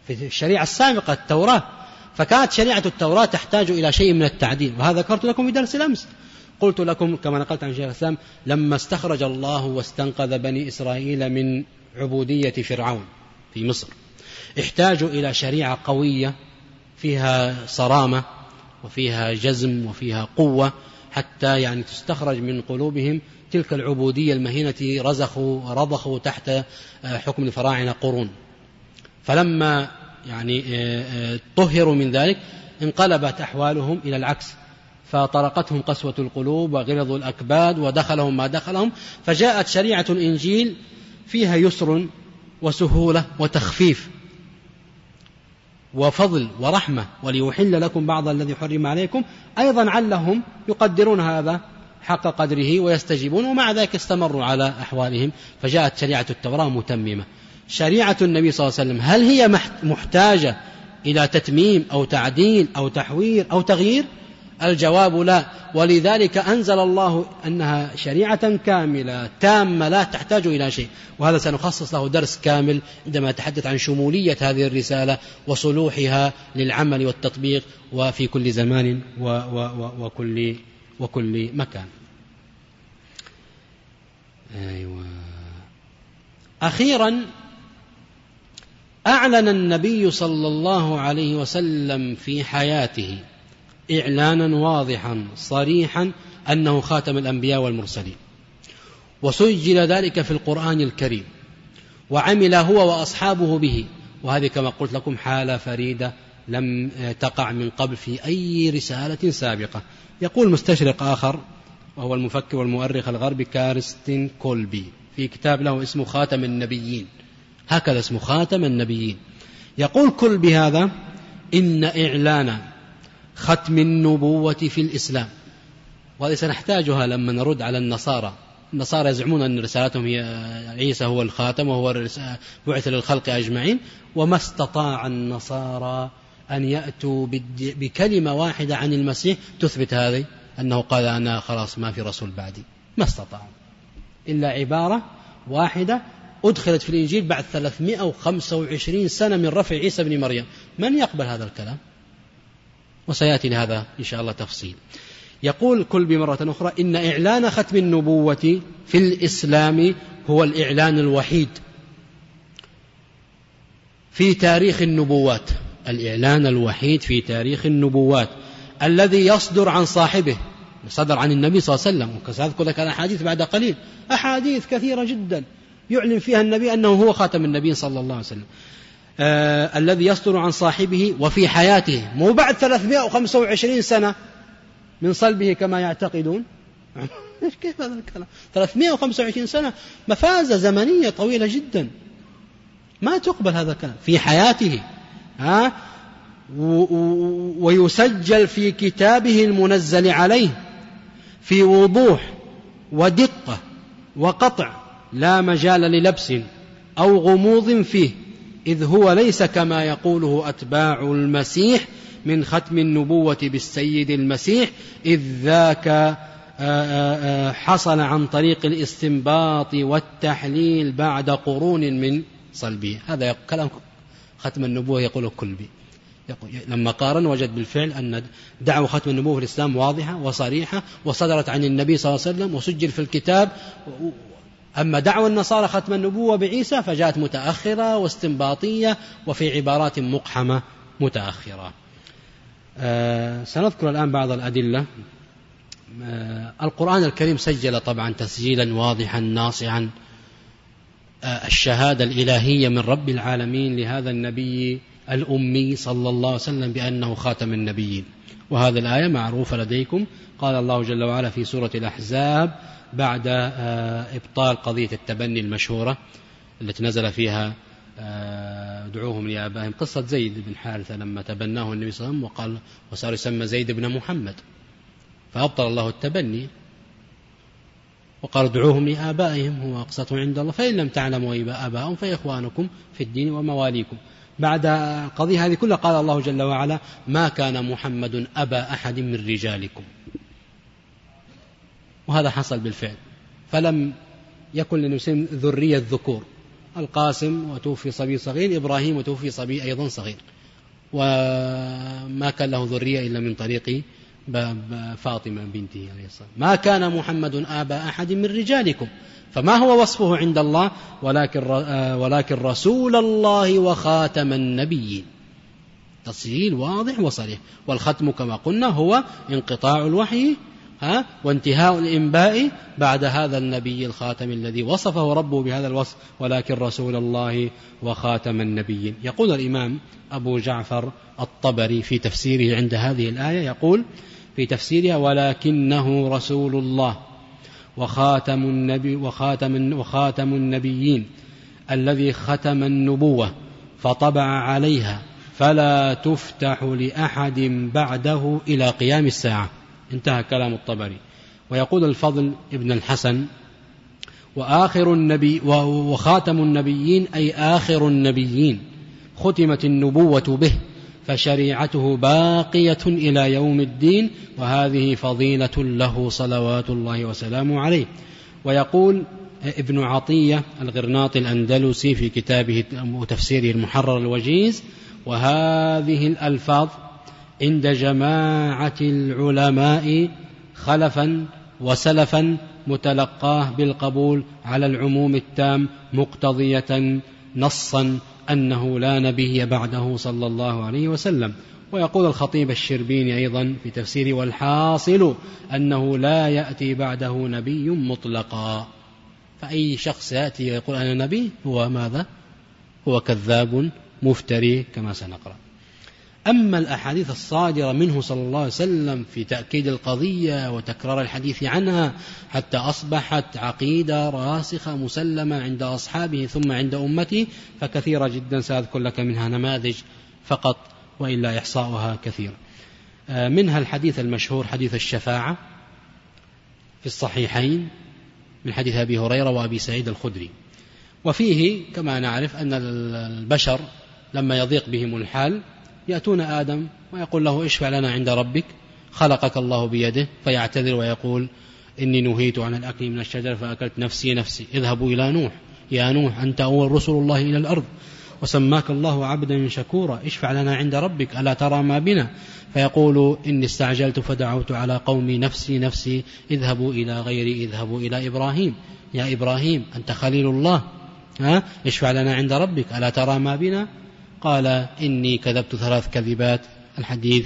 A: في الشريعة السابقة التوراة، فكانت شريعة التوراة تحتاج إلى شيء من التعديل، وهذا ذكرت لكم في درس الأمس. قلت لكم كما نقلت عن شيخ الإسلام لما استخرج الله واستنقذ بني إسرائيل من عبودية فرعون في مصر احتاجوا إلى شريعة قوية فيها صرامة وفيها جزم وفيها قوة، حتى يعني تستخرج من قلوبهم تلك العبودية المهينة رضخوا تحت حكم الفراعنة قرون. فلما يعني طهروا من ذلك انقلبت أحوالهم إلى العكس، فطرقتهم قسوة القلوب وغلظوا الأكباد ودخلهم ما دخلهم، فجاءت شريعة الإنجيل فيها يسر وسهولة وتخفيف وفضل ورحمة، وليحل لكم بعض الذي حرم عليكم، أيضا علهم يقدرون هذا حق قدره ويستجيبون، ومع ذلك استمروا على أحوالهم. فجاءت شريعة التوراة متممة. شريعة النبي صلى الله عليه وسلم هل هي محتاجة إلى تتميم أو تعديل أو تحوير أو تغيير؟ الجواب لا، ولذلك أنزل الله أنها شريعة كاملة تامة لا تحتاج إلى شيء، وهذا سنخصص له درس كامل عندما نتحدث عن شمولية هذه الرسالة وصلوحها للعمل والتطبيق وفي كل زمان وكل مكان. أيوة. أخيرا أعلن النبي صلى الله عليه وسلم في حياته إعلانا واضحا صريحا أنه خاتم الأنبياء والمرسلين، وسجل ذلك في القرآن الكريم، وعمل هو وأصحابه به، وهذه كما قلت لكم حالة فريدة لم تقع من قبل في أي رسالة سابقة. يقول مستشرق آخر وهو المفكر والمؤرخ الغربي كارستين كولبي في كتاب له اسمه خاتم النبيين، هكذا اسمه خاتم النبيين، يقول كولبي هذا: إن إعلان ختم النبوة في الإسلام، وهذه سنحتاجها لما نرد على النصارى يزعمون أن رسالتهم هي عيسى هو الخاتم وهو بعث للخلق أجمعين، وما استطاع النصارى أن يأتوا بكلمة واحدة عن المسيح تثبت هذه، أنه قال أنا خلاص ما في رسول بعدي، ما استطاعوا إلا عبارة واحدة أدخلت في الإنجيل بعد 325 سنة من رفع عيسى بن مريم. من يقبل هذا الكلام؟ وسيأتي لهذا إن شاء الله تفصيل. يقول كلبي مرة أخرى: إن إعلان ختم النبوة في الإسلام هو الإعلان الوحيد في تاريخ النبوات، الإعلان الوحيد في تاريخ النبوات الذي يصدر عن صاحبه، صدر عن النبي صلى الله عليه وسلم، وسأذكر لك الأحاديث بعد قليل، أحاديث كثيرة جدا يعلن فيها النبي أنه هو خاتم النبي صلى الله عليه وسلم، الذي يصدر عن صاحبه وفي حياته، مو بعد 325 سنة من صلبه كما يعتقدون. كيف هذا الكلام؟ 325 سنة مفازة زمنية طويلة جدا، ما تقبل هذا الكلام في حياته. ويسجل في كتابه المنزل عليه في وضوح ودقة وقطع لا مجال للبس أو غموض فيه، إذ هو ليس كما يقوله أتباع المسيح من ختم النبوة بالسيد المسيح، إذ ذاك حصل عن طريق الاستنباط والتحليل بعد قرون من صلبه. هذا كلام ختم النبوة يقوله كلبي. لما قارن وجد بالفعل أن دعوة ختم النبوة في الإسلام واضحة وصريحة وصدرت عن النبي صلى الله عليه وسلم وسجل في الكتاب. أما دعوة النصارى ختم النبوة بعيسى فجاءت متأخرة واستنباطية وفي عبارات مقحمة متأخرة. سنذكر الآن بعض الأدلة. القرآن الكريم سجل طبعا تسجيلا واضحا ناصعا الشهادة الإلهية من رب العالمين لهذا النبي الأمي صلى الله عليه وسلم بأنه خاتم النبيين، وهذا الآية معروفة لديكم. قال الله جل وعلا في سورة الأحزاب بعد إبطال قضية التبني المشهورة التي نزل فيها دعوهم لآبائهم، قصة زيد بن حارثة لما تبناه النبي صلى الله عليه وسلم وقال وصار يسمى زيد بن محمد، فأبطل الله التبني وقال دعوهم لآبائهم هو أقسط عند الله، فإن لم تعلموا آباءهم فإخوانكم في الدين ومواليكم. بعد قضية هذه كلها قال الله جل وعلا ما كان محمد أبا أحد من رجالكم، وهذا حصل بالفعل، فلم يكن للمسلمين ذرية ذكور، القاسم وتوفي صبي صغير، إبراهيم وتوفي صبي أيضا صغير، وما كان له ذرية إلا من طريق فاطمة بنته عليه السلام. ما كان محمد آبا أحد من رجالكم، فما هو وصفه عند الله؟ ولكن رسول الله وخاتم النبيين. تفصيل واضح وصريح. والختم كما قلنا هو انقطاع الوحي وانتهاء الإنباء بعد هذا النبي الخاتم الذي وصفه ربه بهذا الوصف، ولكن رسول الله وخاتم النبيين. يقول الإمام أبو جعفر الطبري في تفسيره عند هذه الآية، يقول في تفسيرها: ولكنه رسول الله وخاتم النبيين الذي ختم النبوة فطبع عليها فلا تفتح لأحد بعده إلى قيام الساعة. انتهى كلام الطبري. ويقول الفضل ابن الحسن: وخاتم النبيين أي آخر النبيين، ختمت النبوة به، فشريعته باقية إلى يوم الدين، وهذه فضيلة له صلوات الله وسلامه عليه. ويقول ابن عطية الغرناطي الأندلسي في كتابه وتفسيره المحرر الوجيز: وهذه الألفاظ عند جماعة العلماء خلفا وسلفا متلقاه بالقبول على العموم التام، مقتضية نصا أنه لا نبي بعده صلى الله عليه وسلم. ويقول الخطيب الشربيني أيضا في تفسيره: والحاصل أنه لا يأتي بعده نبي مطلقا. فأي شخص يأتي ويقول أنا نبي هو ماذا؟ هو كذاب مفتري كما سنقرأ. أما الأحاديث الصادرة منه صلى الله عليه وسلم في تأكيد القضية وتكرار الحديث عنها حتى أصبحت عقيدة راسخة مسلمة عند أصحابه ثم عند أمته فكثيرة جدا، سأذكر لك منها نماذج فقط وإلا إحصاؤها كثير. منها الحديث المشهور حديث الشفاعة في الصحيحين من حديث أبي هريرة وأبي سعيد الخدري، وفيه كما نعرف أن البشر لما يضيق بهم الحال يأتون آدم ويقول له: اشفع لنا عند ربك، خلقك الله بيده، فيعتذر ويقول: إني نهيت عن الأكل من الشجر فأكلت نفسي. اذهبوا إلى نوح، يا نوح أنت أول رسل الله إلى الأرض وسماك الله عبدا شكورا، اشفع لنا عند ربك ألا ترى ما بنا؟ فيقول: إني استعجلت فدعوت على قومي نفسي، اذهبوا إلى غيري، اذهبوا إلى إبراهيم، يا إبراهيم أنت خليل الله، اشفع لنا عند ربك ألا ترى ما بنا؟ قال: إني كذبت 3 كذبات الحديث،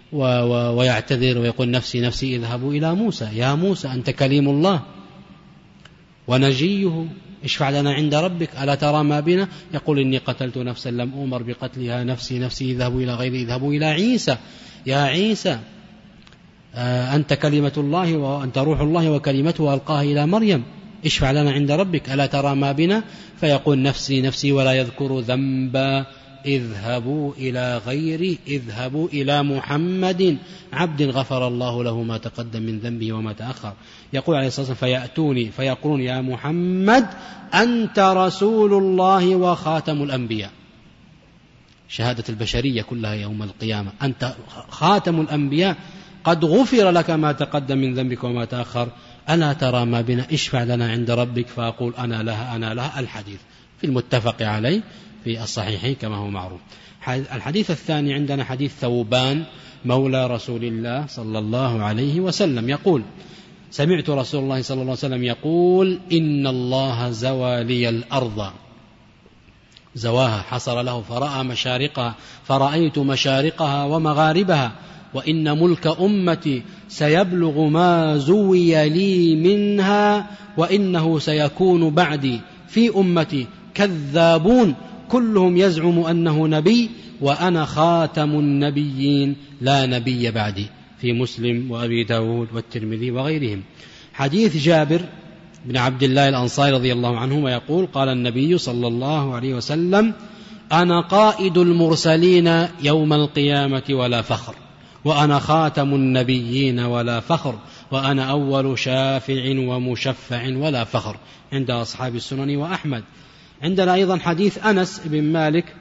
A: ويعتذر ويقول: نفسي، اذهبوا إلى موسى، يا موسى أنت كليم الله ونجيه، اشفع لنا عند ربك ألا ترى ما بنا؟ يقول: إني قتلت نفسا لم أمر بقتلها، نفسي، اذهبوا إلى غيري، اذهبوا إلى عيسى، يا عيسى أنت كلمة الله وأنت روح الله وكلمته ألقاها إلى مريم، اشفع لنا عند ربك ألا ترى ما بنا؟ فيقول: نفسي ولا يذكر ذنبا، اذهبوا إلى غيري، اذهبوا إلى محمد عبد غفر الله له ما تقدم من ذنبه وما تأخر. يقول عليه الصلاة والسلام: فيأتوني فيقولون: يا محمد أنت رسول الله وخاتم الأنبياء، شهادة البشرية كلها يوم القيامة، أنت خاتم الأنبياء، قد غفر لك ما تقدم من ذنبك وما تأخر، ألا ترى ما بنا؟ اشفع لنا عند ربك. فأقول: أنا لها. الحديث في المتفق عليه في الصحيحين كما هو معروف. الحديث الثاني عندنا حديث ثوبان مولى رسول الله صلى الله عليه وسلم، يقول: سمعت رسول الله صلى الله عليه وسلم يقول: إن الله زوى لي الأرض، زواها حصر له فرأى مشارقها، فرأيت مشارقها ومغاربها، وإن ملك أمتي سيبلغ ما زوي لي منها، وإنه سيكون بعدي في أمتي كذابون كلهم يزعم أنه نبي، وأنا خاتم النبيين لا نبي بعدي، في مسلم وأبي داود والترمذي وغيرهم. حديث جابر بن عبد الله الأنصاري رضي الله عنه يقول: قال النبي صلى الله عليه وسلم: أنا قائد المرسلين يوم القيامة ولا فخر، وأنا خاتم النبيين ولا فخر، وأنا أول شافع ومشفع ولا فخر، عند أصحاب السنن وأحمد. عندنا أيضا حديث أنس بن مالك،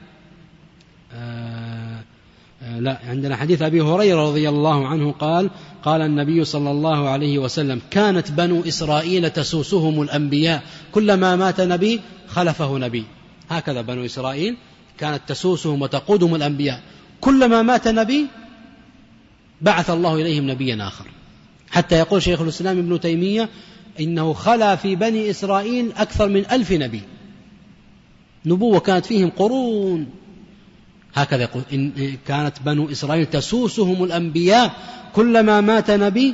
A: عندنا حديث أبي هريرة رضي الله عنه قال: قال النبي صلى الله عليه وسلم: كانت بنو إسرائيل تسوسهم الأنبياء، كلما مات نبي خلفه نبي، هكذا بنو إسرائيل كانت تسوسهم وتقودهم الأنبياء، كلما مات نبي بعث الله إليهم نبيا آخر، حتى يقول شيخ الإسلام ابن تيمية إنه خلا في بني إسرائيل أكثر من 1000 نبي، نبوة كانت فيهم قرون. هكذا يقول إن كانت بنو إسرائيل تسوسهم الأنبياء، كلما مات نبي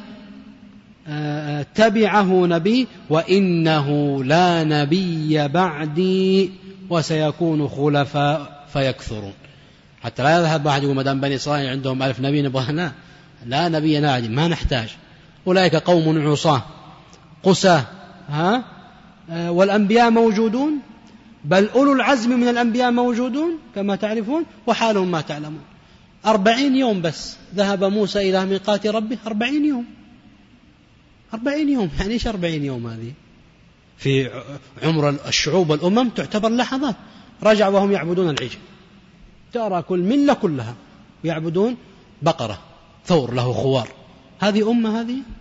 A: تبعه نبي، وإنه لا نبي بعدي وسيكون خلفاء فيكثرون. حتى لا يذهب واحد يقول مدام بني إسرائيل عندهم 1000 نبي نبغى، لا نبي ناجي، ما نحتاج، أولئك قوم عصاة قساة والأنبياء موجودون، بل أولو العزم من الأنبياء موجودون كما تعرفون، وحالهم ما تعلمون. 40 يوم بس ذهب موسى إلى ميقات ربه، 40 يوم، 40 يوم، يعني إيش 40 يوم هذه؟ في عمر الشعوب والأمم تعتبر لحظات. رجع وهم يعبدون العجل، ترى كل ملة كلها يعبدون بقرة ثور له خوار. هذه أمة،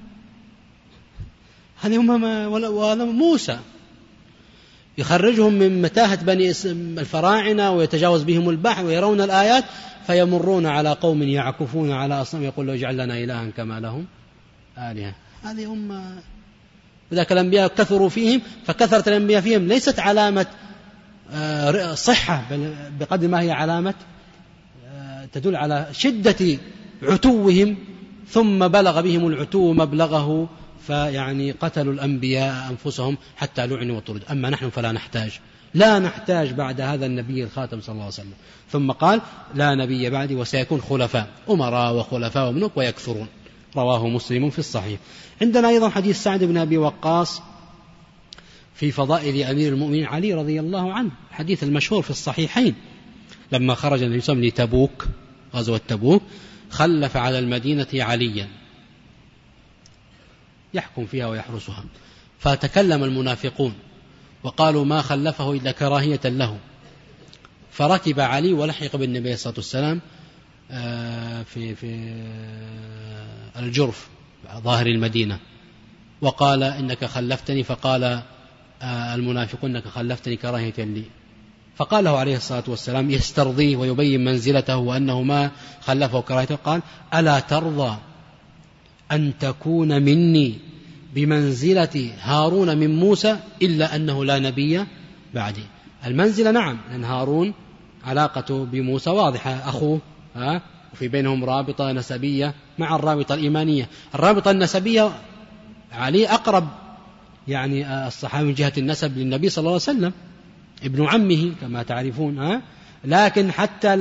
A: هذه أمة، وهذا موسى يخرجهم من متاهة بني الفراعنة ويتجاوز بهم البحر ويرون الآيات، فيمرون على قوم يعكفون على أصنام يقول له اجعل لنا إلها كما لهم آلهة. هذه أمة. وذاك الأنبياء كثروا فيهم، فكثرة الأنبياء فيهم ليست علامة صحة، بقدر ما هي علامة تدل على شدة عتوهم، ثم بلغ بهم العتو مبلغه، فيعني قتلوا الأنبياء أنفسهم حتى لعنوا وطردوا. أما نحن فلا نحتاج، لا نحتاج بعد هذا النبي الخاتم صلى الله عليه وسلم. ثم قال لا نبي بعدي وسيكون خلفاء، أمراء وخلفاء وملوك ويكثرون. رواه مسلم في الصحيح. عندنا أيضا حديث سعد بن أبي وقاص في فضائل أمير المؤمنين علي رضي الله عنه، الحديث المشهور في الصحيحين، لما خرج النبي صلى الله عليه وسلم لتبوك، غزوة تبوك، خلف على المدينة عليا يحكم فيها ويحرسها، فتكلم المنافقون وقالوا ما خلفه إلا كراهية له، فركب علي ولحق بالنبي صلى الله عليه وسلم في الجرف ظاهر المدينة، وقال إنك خلفتني، فقال المنافقون إنك خلفتني كراهية لي، فقال له عليه الصلاة والسلام يسترضيه ويبين منزلته وأنه ما خلفه كراهيته، قال ألا ترضى أن تكون مني بمنزلة هارون من موسى إلا أنه لا نبي بعدي. المنزلة نعم، لأن هارون علاقته بموسى واضحة، أخوه، وفي بينهم رابطة نسبية مع الرابطة الإيمانية. الرابطة النسبية علي أقرب يعني الصحابة من جهة النسب للنبي صلى الله عليه وسلم، ابن عمه كما تعرفون، لكن حتى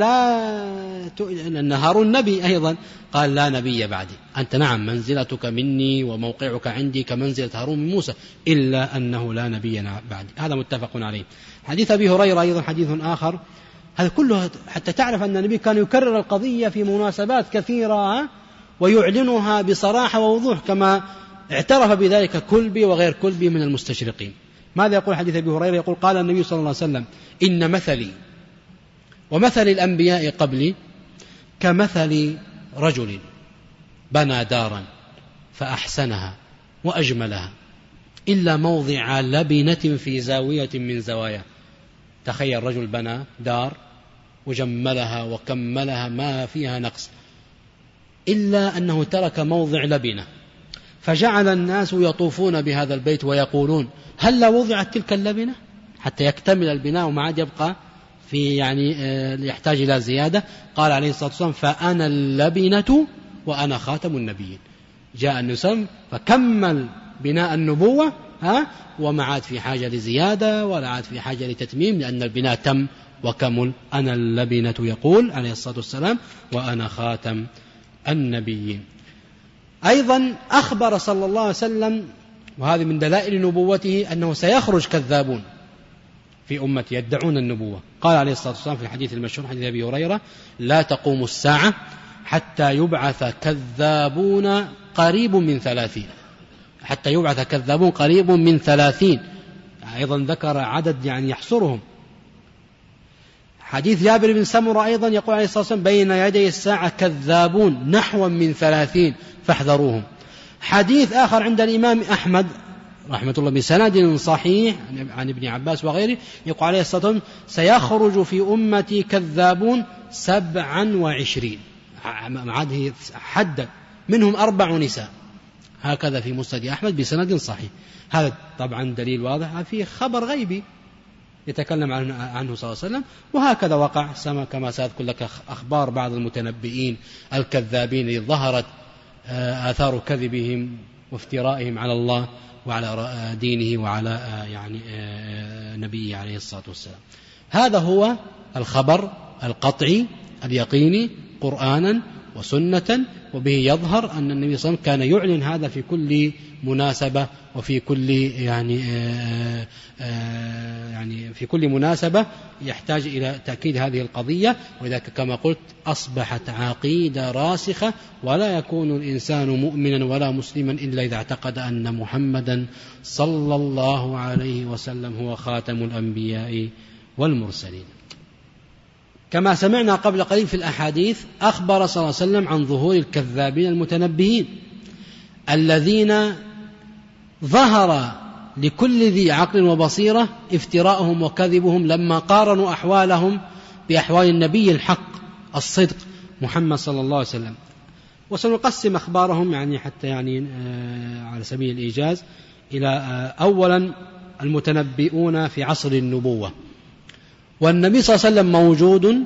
A: لأن هارون نبي أيضا، قال لا نبي بعدي، أنت نعم منزلتك مني وموقعك عندي كمنزلة هارون من موسى، إلا أنه لا نبي بعدي. هذا متفق عليه. حديث أبي هريرة أيضا حديث آخر، هذا كله حتى تعرف أن النبي كان يكرر القضية في مناسبات كثيرة ويعلنها بصراحة ووضوح، كما اعترف بذلك كلبي وغير كلبي من المستشرقين. ماذا يقول حديث أبي هريرة؟ يقول قال النبي صلى الله عليه وسلم إن مثلي ومثل الأنبياء قبلي كمثل رجل بنى دارا فأحسنها وأجملها إلا موضع لبنة في زاوية من زوايا. تخيل رجل بنى دار وجملها وكملها ما فيها نقص، إلا أنه ترك موضع لبنة، فجعل الناس يطوفون بهذا البيت ويقولون هل لا وضعت تلك اللبنة حتى يكتمل البناء وما عاد يبقى في يحتاج إلى زيادة. قال عليه الصلاة والسلام فأنا اللبنة وأنا خاتم النبيين. جاء النبي فكمل بناء النبوة وما عاد في حاجة لزيادة ولا عاد في حاجة لتتميم، لأن البناء تم وكمل. أنا اللبنة يقول عليه الصلاة والسلام وأنا خاتم النبيين. أيضا أخبر صلى الله عليه وسلم، وهذه من دلائل نبوته، أنه سيخرج كذابون في أمتي يدعون النبوة. قال عليه الصلاة والسلام في الحديث المشهور حديث أبي هريرة لا تقوم الساعة حتى يبعث كذابون قريب من 30، حتى يبعث كذابون قريب من 30. أيضا ذكر عدد يعني يحصرهم. حديث جابر بن سمرة أيضا يقول عليه الصلاة والسلام بين يدي الساعة كذابون نحو من 30 فاحذروهم. حديث آخر عند الإمام أحمد رحمة الله بسند صحيح عن ابن عباس وغيره يقول عليه الصلاة والسلام سيخرج في أمتي كذابون 27 هذه حد منهم 4 نساء، هكذا في مسند أحمد بسند صحيح. هذا طبعا دليل واضح في خبر غيبي يتكلم عنه صلى الله عليه وسلم، وهكذا وقع كما سأذكر لك أخبار بعض المتنبئين الكذابين الذي ظهرت آثار كذبهم وافترائهم على الله وعلى دينه وعلى نبيه عليه الصلاة والسلام. هذا هو الخبر القطعي اليقيني قرآنا وسنة، وبه يظهر أن النبي صلى الله عليه وسلم كان يعلن هذا في كل مناسبة، وفي كل في كل مناسبة يحتاج إلى تأكيد هذه القضية. وإذا كما قلت أصبحت عقيدة راسخة، ولا يكون الإنسان مؤمنا ولا مسلما إلا إذا اعتقد أن محمدا صلى الله عليه وسلم هو خاتم الأنبياء والمرسلين. كما سمعنا قبل قليل في الأحاديث أخبر صلى الله عليه وسلم عن ظهور الكذابين المتنبئين الذين ظهر لكل ذي عقل وبصيرة افتراءهم وكذبهم لما قارنوا أحوالهم بأحوال النبي الحق الصدق محمد صلى الله عليه وسلم. وسنقسم أخبارهم حتى على سبيل الإيجاز إلى أولا المتنبئون في عصر النبوة، والنبي صلى الله عليه وسلم موجود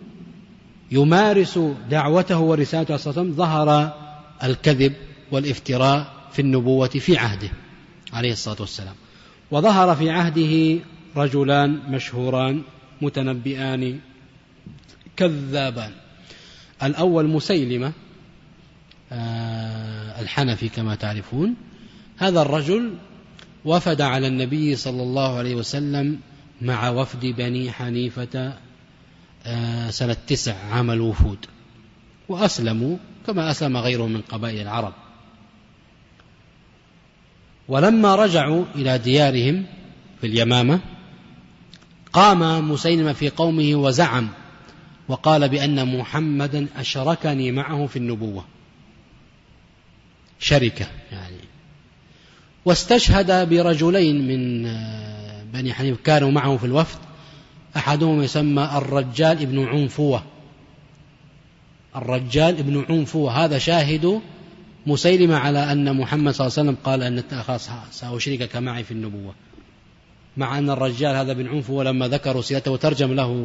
A: يمارس دعوته ورسالته صلى الله عليه وسلم. ظهر الكذب والافتراء في النبوة في عهده عليه الصلاة والسلام، وظهر في عهده رجلان مشهوران متنبئان كذابان. الأول مسيلمة الحنفي كما تعرفون. هذا الرجل وفد على النبي صلى الله عليه وسلم مع وفد بني حنيفة سنة 9 عام الوفود، وأسلموا كما أسلم غيرهم من قبائل العرب. ولما رجعوا إلى ديارهم في اليمامة قام مسيلمة في قومه وزعم وقال بأن محمدا أشركني معه في النبوة، شركة واستشهد برجلين من بني حنيفة كانوا معه في الوفد، أحدهم يسمى الرجال ابن عنفوة. الرجال ابن عنفوة هذا شاهد مسيلمة على أن محمد صلى الله عليه وسلم قال أن سأشركك معي في النبوة، مع أن الرجال هذا بن عنفوة لما ذكروا سيرته وترجم له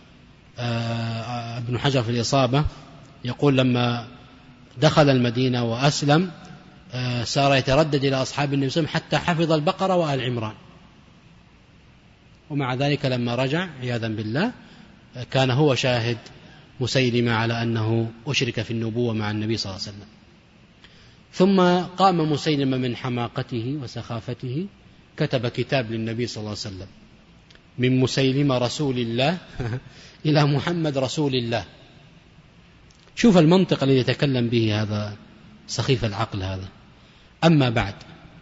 A: ابن حجر في الإصابة يقول لما دخل المدينة وأسلم صار يتردد إلى أصحاب النبي صلى الله عليه وسلم حتى حفظ البقرة وآل عمران، ومع ذلك لما رجع عياذا بالله كان هو شاهد مسيلمة على أنه أشرك في النبوة مع النبي صلى الله عليه وسلم. ثم قام مسيلمة من حماقته وسخافته كتب كتاب للنبي صلى الله عليه وسلم من مسيلمة رسول الله إلى محمد رسول الله. شوف المنطق الذي يتكلم به هذا سخيف العقل هذا. أما بعد،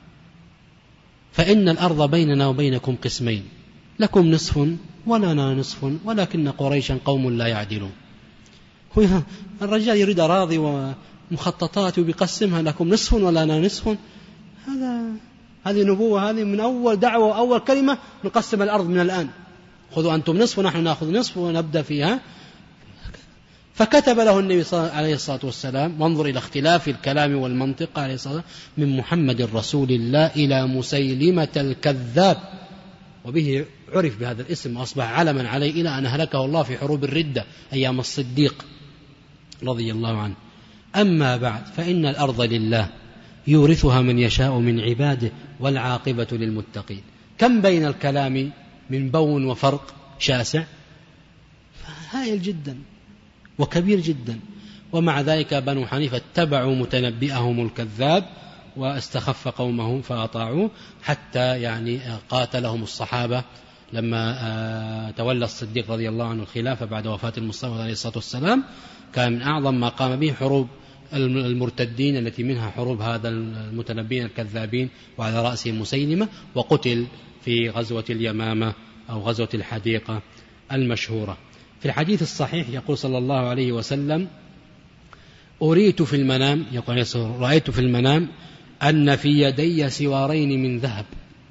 A: فإن الأرض بيننا وبينكم قسمين، لكم نصف ولنا نصف ولكن قريشا قوم لا يعدلون. الرجال يريد أراضي ومخططات وبيقسمها، لكم نصف ولنا نصف. هذه نبوة، هذه من أول دعوة وأول كلمة نقسم الأرض من الآن، خذوا أنتم نصف ونحن نأخذ نصف ونبدأ فيها. فكتب له النبي عليه الصلاة والسلام، وانظر إلى اختلاف الكلام والمنطق عليه الصلاة والسلام، من محمد رسول الله إلى مسيلمة الكذاب، وبه عرف بهذا الاسم وأصبح علما عليه إلى أن هلكه الله في حروب الردة أيام الصديق رضي الله عنه. أما بعد، فإن الأرض لله يورثها من يشاء من عباده والعاقبة للمتقين. كم بين الكلام من بون وفرق شاسع، هائل جدا وكبير جدا. ومع ذلك بنو حنيفة اتبعوا متنبئهم الكذاب واستخف قومهم فأطاعوه، حتى قاتلهم الصحابة لما تولى الصديق رضي الله عنه الخلافة بعد وفاة المصطفى عليه الصلاة والسلام. كان من أعظم ما قام به حروب المرتدين التي منها حروب هذا المتنبئين الكذابين، وعلى رأسهم مسيلمة، وقتل في غزوة اليمامة أو غزوة الحديقة المشهورة. في الحديث الصحيح يقول صلى الله عليه وسلم: أريت في المنام، يقول رأيت في المنام أن في يدي سوارين من ذهب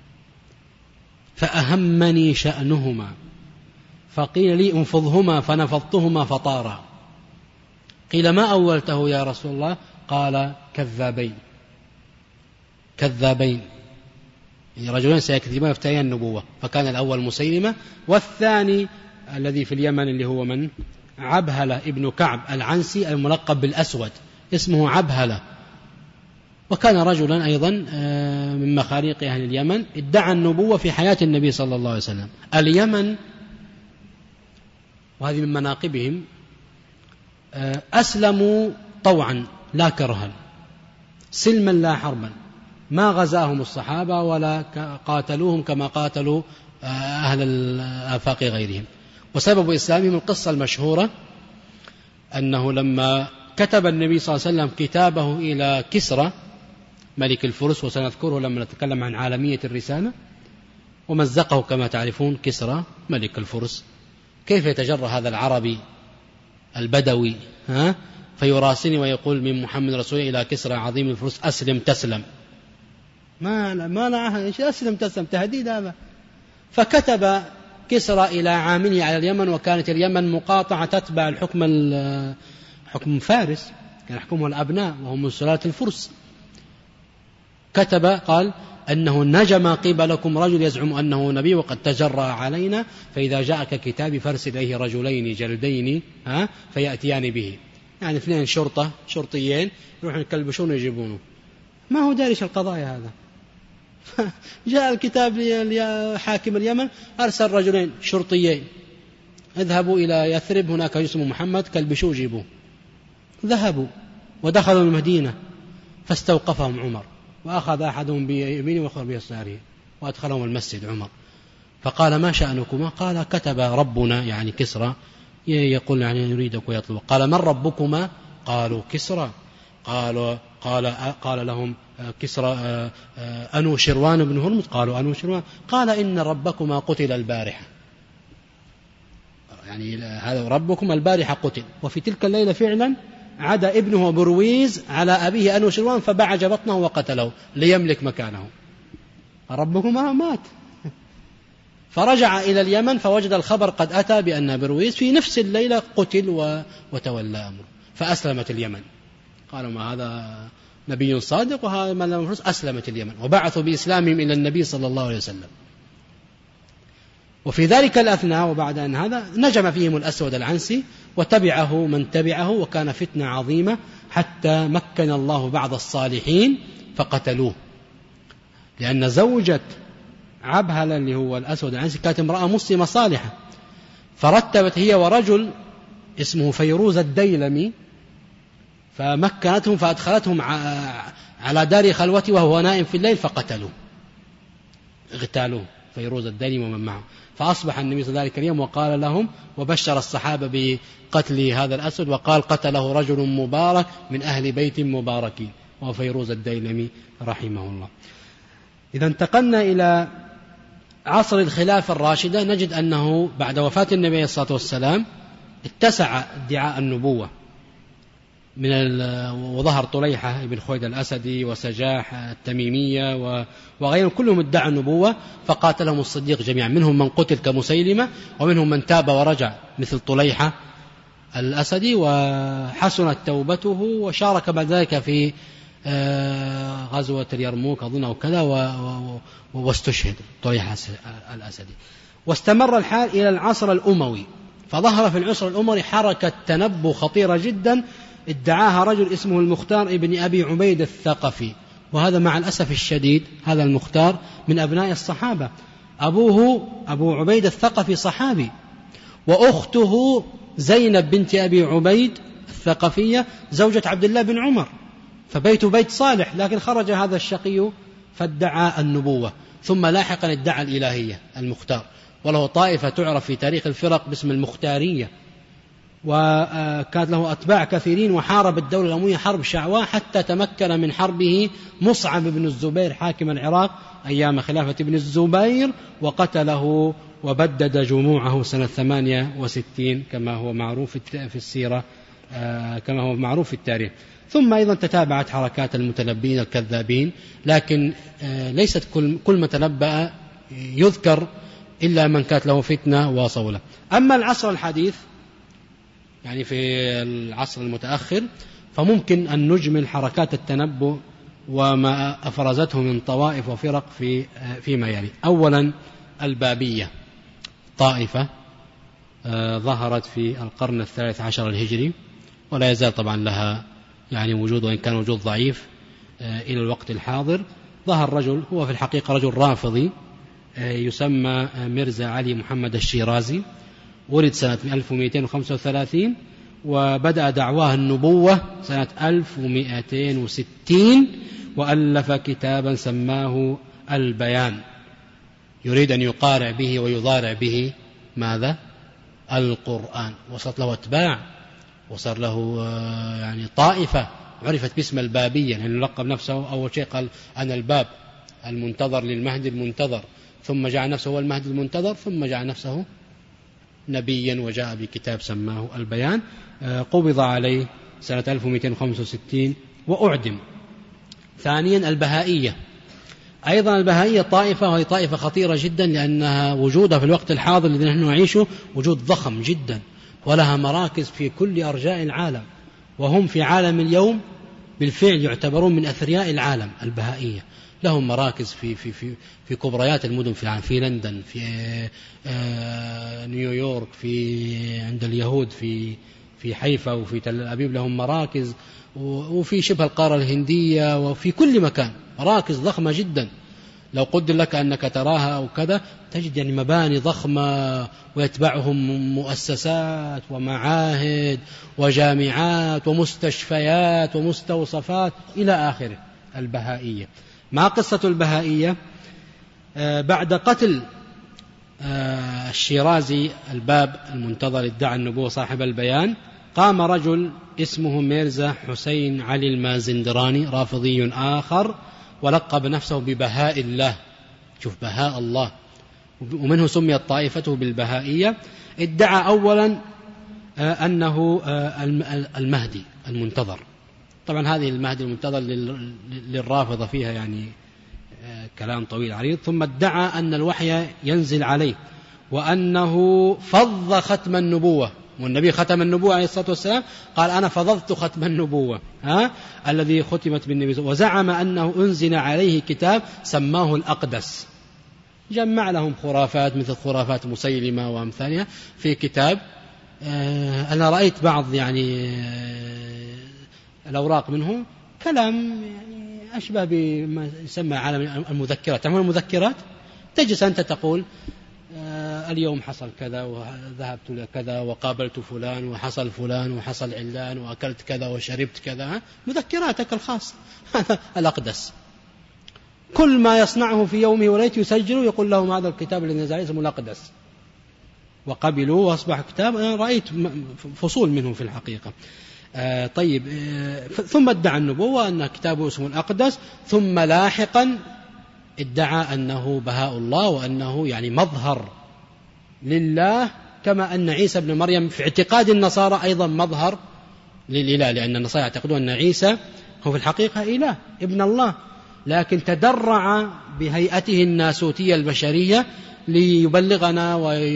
A: فأهمني شأنهما، فقيل لي انفضهما فنفضتهما فطارا. قيل ما أولته يا رسول الله؟ قال كذابين، كذابين، يعني رجلين سيكذبان يفتريان النبوة. فكان الأول مسيلمة، والثاني الذي في اليمن اللي هو من؟ عبهلة ابن كعب العنسي الملقب بالأسود، اسمه عبهلة، وكان رجلا أيضا من مخاريق أهل اليمن، ادعى النبوة في حياة النبي صلى الله عليه وسلم. اليمن، وهذه من مناقبهم، أسلموا طوعا لا كرها، سلما لا حربا، ما غزاهم الصحابة ولا قاتلوهم كما قاتلوا أهل الآفاق غيرهم. وسبب إسلامهم القصة المشهورة أنه لما كتب النبي صلى الله عليه وسلم كتابه إلى كسرى ملك الفرس، وسنذكره لما نتكلم عن عالمية الرسالة، ومزقه كما تعرفون كسرى ملك الفرس. كيف يتجرأ هذا العربي البدوي فيراسلني ويقول من محمد رسول إلى كسرى عظيم الفرس أسلم تسلم؟ ما لا إيش أسلم تسلم؟ تهديد هذا. فكتب كسرى إلى عامله على اليمن، وكانت اليمن مقاطعة تتبع حكم فارس، كان يحكمه الأبناء وهم من سلالة الفرس. كتب قال أنه نجم قبلكم رجل يزعم أنه نبي وقد تجرأ علينا، فإذا جاءك كتابي فارسل إليه رجلين جلدين فيأتيان به، يعني اثنين شرطيين يروحون يكلبشون ويجيبونه. ما هو دارش القضايا هذا. جاء الكتاب لحاكم اليمن، أرسل رجلين شرطيين اذهبوا إلى يثرب، هناك اسمه محمد، كلبشوا جيبوه. ذهبوا ودخلوا المدينة، فاستوقفهم عمر، وأخذ أحدهم بيمينه وأخذ بيساره وأدخلهم المسجد عمر، فقال ما شأنكما؟ قال كتب ربنا، يعني كسرى، يقول يعني يريدك ويطلب. قال من ربكما؟ قالوا كسرى. قال لهم كسرى أنوشروان بن هرمز؟ قالوا أنوشروان. قال إن ربكما قتل البارحة، يعني هذا ربكم البارحة قتل. وفي تلك الليلة فعلا عدا ابنه برويز على أبيه أنوشروان فبعج بطنه وقتله ليملك مكانه. ربكما مات. فرجع إلى اليمن فوجد الخبر قد أتى بأن برويز في نفس الليلة قتل وتولى أمره، فأسلمت اليمن. قالوا ما هذا نبي صادق، وهذا من لم يفرس. أسلمت اليمن وبعثوا بإسلامهم إلى النبي صلى الله عليه وسلم. وفي ذلك الأثناء وبعد أن هذا نجم فيهم الأسود العنسي وتبعه من تبعه، وكان فتنة عظيمة حتى مكن الله بعض الصالحين فقتلوه، لأن زوجة عبهلة اللي هو الأسود العنسي كانت امرأة مسلمة صالحة، فرتبت هي ورجل اسمه فيروز الديلمي فمكنتهم فأدخلتهم على دار خلوته وهو نائم في الليل فقتلوه، اغتالوه فيروز الديلمي ومن معه. فأصبح النبي صلى الله عليه وسلم ذلك اليوم وقال لهم وبشر الصحابة بقتل هذا الأسود، وقال قتله رجل مبارك من أهل بيت مباركين، وهو فيروز الديلمي رحمه الله. إذا انتقلنا إلى عصر الخلافة الراشدة، نجد أنه بعد وفاة النبي عليه الصلاة والسلام اتسع ادعاء النبوة وظهر طليحة بن خويد الأسدي وسجاح التميمية وغيرهم، كلهم ادعوا النبوة فقاتلهم الصديق جميعا، منهم من قتل كمسيلمة، ومنهم من تاب ورجع مثل طليحة الأسدي وحسنت توبته، وشارك بعد ذلك في غزوة اليرموك أظن أو كذا واستشهد طليحة الأسدي. واستمر الحال إلى العصر الأموي، فظهر في العصر الأموي حركة تنبؤ خطيرة جدا ادعاها رجل اسمه المختار ابن أبي عبيد الثقفي، وهذا مع الأسف الشديد هذا المختار من أبناء الصحابة، أبوه أبو عبيد الثقفي صحابي، وأخته زينب بنت أبي عبيد الثقفية زوجة عبد الله بن عمر، فبيت بيت صالح. لكن خرج هذا الشقي فادعى النبوة، ثم لاحقا ادعى الإلهية المختار، وله طائفة تعرف في تاريخ الفرق باسم المختارية، وكانت له أتباع كثيرين، وحارب الدولة الأموية حرب شعواء حتى تمكن من حربه مصعب بن الزبير حاكم العراق أيام خلافة ابن الزبير، وقتله وبدد جموعه سنة 68 كما هو معروف في السيرة كما هو معروف في التاريخ. ثم أيضا تتابعت حركات المتنبين الكذابين، لكن ليست كل ما تنبأ يذكر إلا من كانت له فتنة وصولة. أما العصر الحديث يعني في العصر المتأخر فممكن أن نجمل حركات التنبؤ وما أفرزته من طوائف وفرق فيما يلي. أولا البابية، طائفة ظهرت في القرن 13 الهجري، ولا يزال طبعا لها يعني وجود، وإن كان وجود ضعيف إلى الوقت الحاضر. ظهر رجل هو في الحقيقة رجل رافضي يسمى ميرزا علي محمد الشيرازي، ولد سنة 1235 وبدأ دعواه النبوة سنة 1260، وألف كتابا سماه البيان، يريد أن يقارع به ويضارع به ماذا؟ القرآن. وصلت له أتباع، وصار له يعني طائفة عرفت باسم البابية، يعني لقب نفسه أول شيء قال أنا الباب المنتظر للمهدي المنتظر، ثم جعل نفسه هو المهدي المنتظر، ثم جعل نفسه نبيا وجاء بكتاب سماه البيان. قبض عليه سنة 1265 وأعدم. ثانيا البهائية، أيضا البهائية طائفة، وهي طائفة خطيرة جدا لأنها وجودها في الوقت الحاضر الذي نحن نعيشه وجود ضخم جدا، ولها مراكز في كل أرجاء العالم، وهم في عالم اليوم بالفعل يعتبرون من أثرياء العالم. البهائية لهم مراكز في كبريات المدن في العالم، في لندن، في نيويورك، في عند اليهود في حيفا، وفي تل أبيب لهم مراكز، وفي شبه القارة الهندية، وفي كل مكان مراكز ضخمة جدا. لو قدر لك أنك تراها أو كذا تجد يعني مباني ضخمة ويتبعهم مؤسسات ومعاهد وجامعات ومستشفيات ومستوصفات إلى آخره. البهائية. ما قصة البهائية؟ بعد قتل الشيرازي الباب المنتظر ادعى النبوة صاحب البيان، قام رجل اسمه ميرزا حسين علي المازندراني رافضي آخر، ولقب نفسه ببهاء الله. شوف بهاء الله، ومنه سميت طائفته بالبهائية. ادعى أولا أنه المهدي المنتظر. طبعا هذه المهدي المنتظر للرافضة فيها يعني كلام طويل عريض. ثم ادعى أن الوحي ينزل عليه، وأنه فض ختم النبوة، والنبي ختم النبوة عليه الصلاة والسلام قال أنا فضضت ختم النبوة الذي ختمت بالنبي. وزعم أنه أنزل عليه كتاب سماه الأقدس. جمع لهم خرافات مثل خرافات مسيلمة وأمثالها في كتاب. أنا رأيت بعض يعني الأوراق منه كلام يعني أشبه بما يسمى عالم المذكرات. تعمل المذكرات، تجلس أنت تقول اليوم حصل كذا، وذهبت لكذا، وقابلت فلان، وحصل فلان، وحصل علان، وأكلت كذا، وشربت كذا. مذكراتك الخاصة. هذا الأقدس. كل ما يصنعه في يومه وليلته يسجله، يقول لهم هذا الكتاب الذي نزل اسمه الأقدس. وقبلوا وأصبح كتاب. أنا رأيت فصول منه في الحقيقة. طيب. ثم ادعى النبوة أن كتابه اسمه الأقدس، ثم لاحقا ادعى أنه بهاء الله، وأنه يعني مظهر لله، كما أن عيسى بن مريم في اعتقاد النصارى أيضا مظهر للإله، لأن النصارى يعتقدون أن عيسى هو في الحقيقة إله ابن الله، لكن تدرع بهيئته الناسوتية البشرية ليبلغنا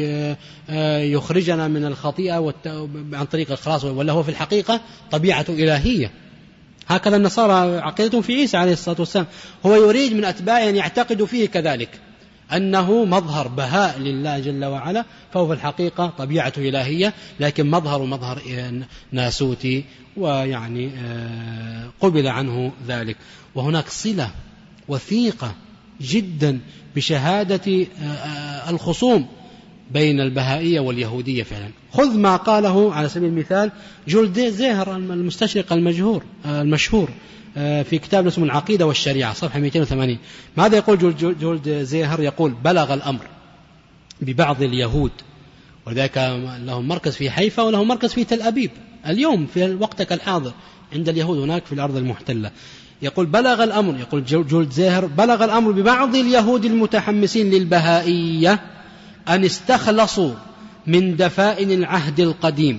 A: ويخرجنا من الخطيئة عن طريق الخلاص، ولا هو في الحقيقة طبيعة إلهية. هكذا النصارى عقيدتهم في عيسى عليه الصلاة والسلام. هو يريد من أتباعه أن يعتقدوا فيه كذلك، أنه مظهر بهاء لله جل وعلا، فهو في الحقيقة طبيعة إلهية، لكن مظهر ناسوتي، ويعني قبل عنه ذلك. وهناك صلة وثيقة جدا بشهادة الخصوم بين البهائية واليهودية فعلا. خذ ما قاله على سبيل المثال جولد زيهر المستشرق المشهور في كتاب اسمه العقيدة والشريعة صفحة 280. ماذا يقول جولد زيهر؟ يقول بلغ الأمر ببعض اليهود، ولذلك لهم مركز في حيفا ولهم مركز في تل أبيب اليوم في وقتك الحاضر عند اليهود هناك في الأرض المحتلة. يقول بلغ الأمر، يقول جولد زيهر بلغ الأمر ببعض اليهود المتحمسين للبهائية أن استخلصوا من دفائن العهد القديم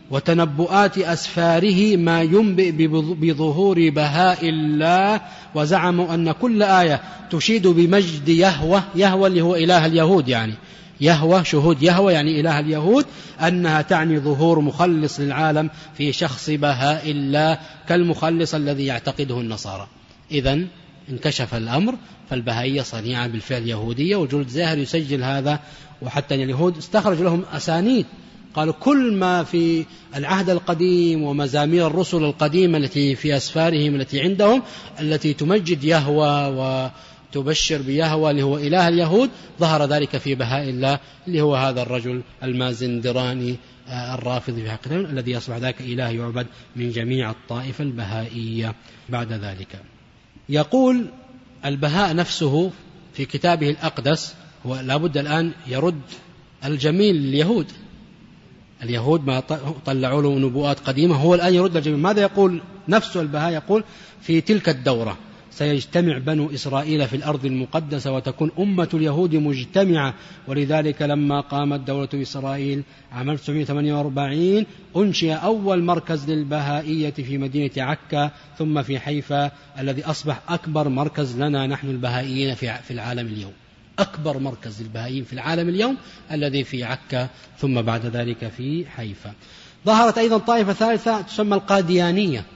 B: وتنبؤات أسفاره ما ينبئ بظهور بهاء الله، وزعموا أن كل آية تشيد بمجد يهوه اللي هو إله اليهود، يعني يهوه شهود يهوه يعني إله اليهود، أنها تعني ظهور مخلص للعالم في شخص بهاء الله كالمخلص الذي يعتقده النصارى. إذن انكشف الأمر، فالبهائية صنيعة بالفعل يهودية، وجولد زاهر يسجل هذا. وحتى اليهود استخرج لهم أسانيد، قالوا كل ما في العهد القديم ومزامير الرسل القديمة التي في أسفارهم التي عندهم التي تمجد يهوه وتبشر بيهوه اللي هو إله اليهود، ظهر ذلك في بهاء الله اللي هو هذا الرجل المازندراني الرافضي في حق الذي يصبح ذاك إله يعبد من جميع الطائفة البهائية. بعد ذلك يقول البهاء نفسه في كتابه الأقدس، هو لابد الآن يرد الجميل لليهود. اليهود ما طلعوا له نبوءات قديمة، هو الآن يرد الجميل. ماذا يقول نفسه البهاء؟ يقول في تلك الدورة سيجتمع بنو إسرائيل في الأرض المقدسة وتكون أمة اليهود مجتمعة، ولذلك لما قامت دولة إسرائيل عام 1948 أنشئ أول مركز للبهائية في مدينة عكا، ثم في حيفا الذي أصبح أكبر مركز لنا نحن البهائيين في العالم اليوم. أكبر مركز للبهائيين في العالم اليوم الذي في عكا، ثم بعد ذلك في حيفا. ظهرت أيضا طائفة ثالثة تسمى القاديانية،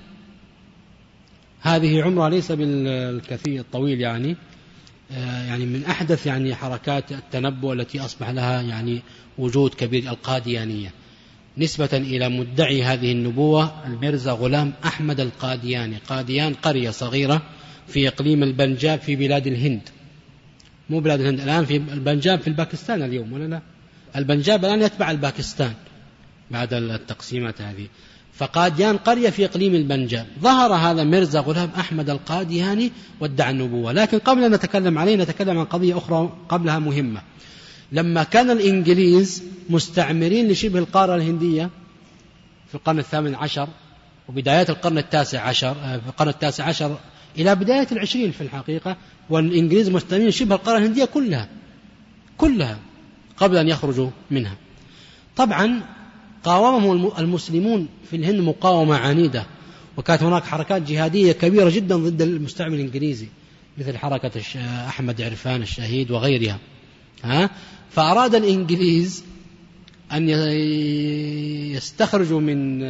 B: هذه عمرها ليس بالكثير الطويل، يعني من أحدث حركات التنبؤ التي أصبح لها وجود كبير. القاديانية نسبة إلى مدعي هذه النبوة الميرزا غلام أحمد القادياني. قاديان قرية صغيرة في إقليم البنجاب في بلاد الهند، مو بلاد الهند الآن، في البنجاب في الباكستان اليوم، ولا لا؟ البنجاب الآن يتبع الباكستان بعد التقسيمات هذه. فقاديان قرية في إقليم البنجاب. ظهر هذا ميرزا غلام أحمد القادياني وادعى النبوة. لكن قبل أن نتكلم عليه نتكلم عن قضية أخرى قبلها مهمة. لما كان الإنجليز مستعمرين لشبه القارة الهندية في القرن 18 وبدايات القرن 19 في القرن 19 إلى بداية 20 في الحقيقة، والإنجليز مستعمرين شبه القارة الهندية كلها قبل أن يخرجوا منها. طبعا قاومهم المسلمون في الهند مقاومة عنيدة، وكانت هناك حركات جهادية كبيرة جدا ضد المستعمر الإنجليزي، مثل حركة أحمد عرفان الشهيد وغيرها. فأراد الإنجليز أن يستخرجوا من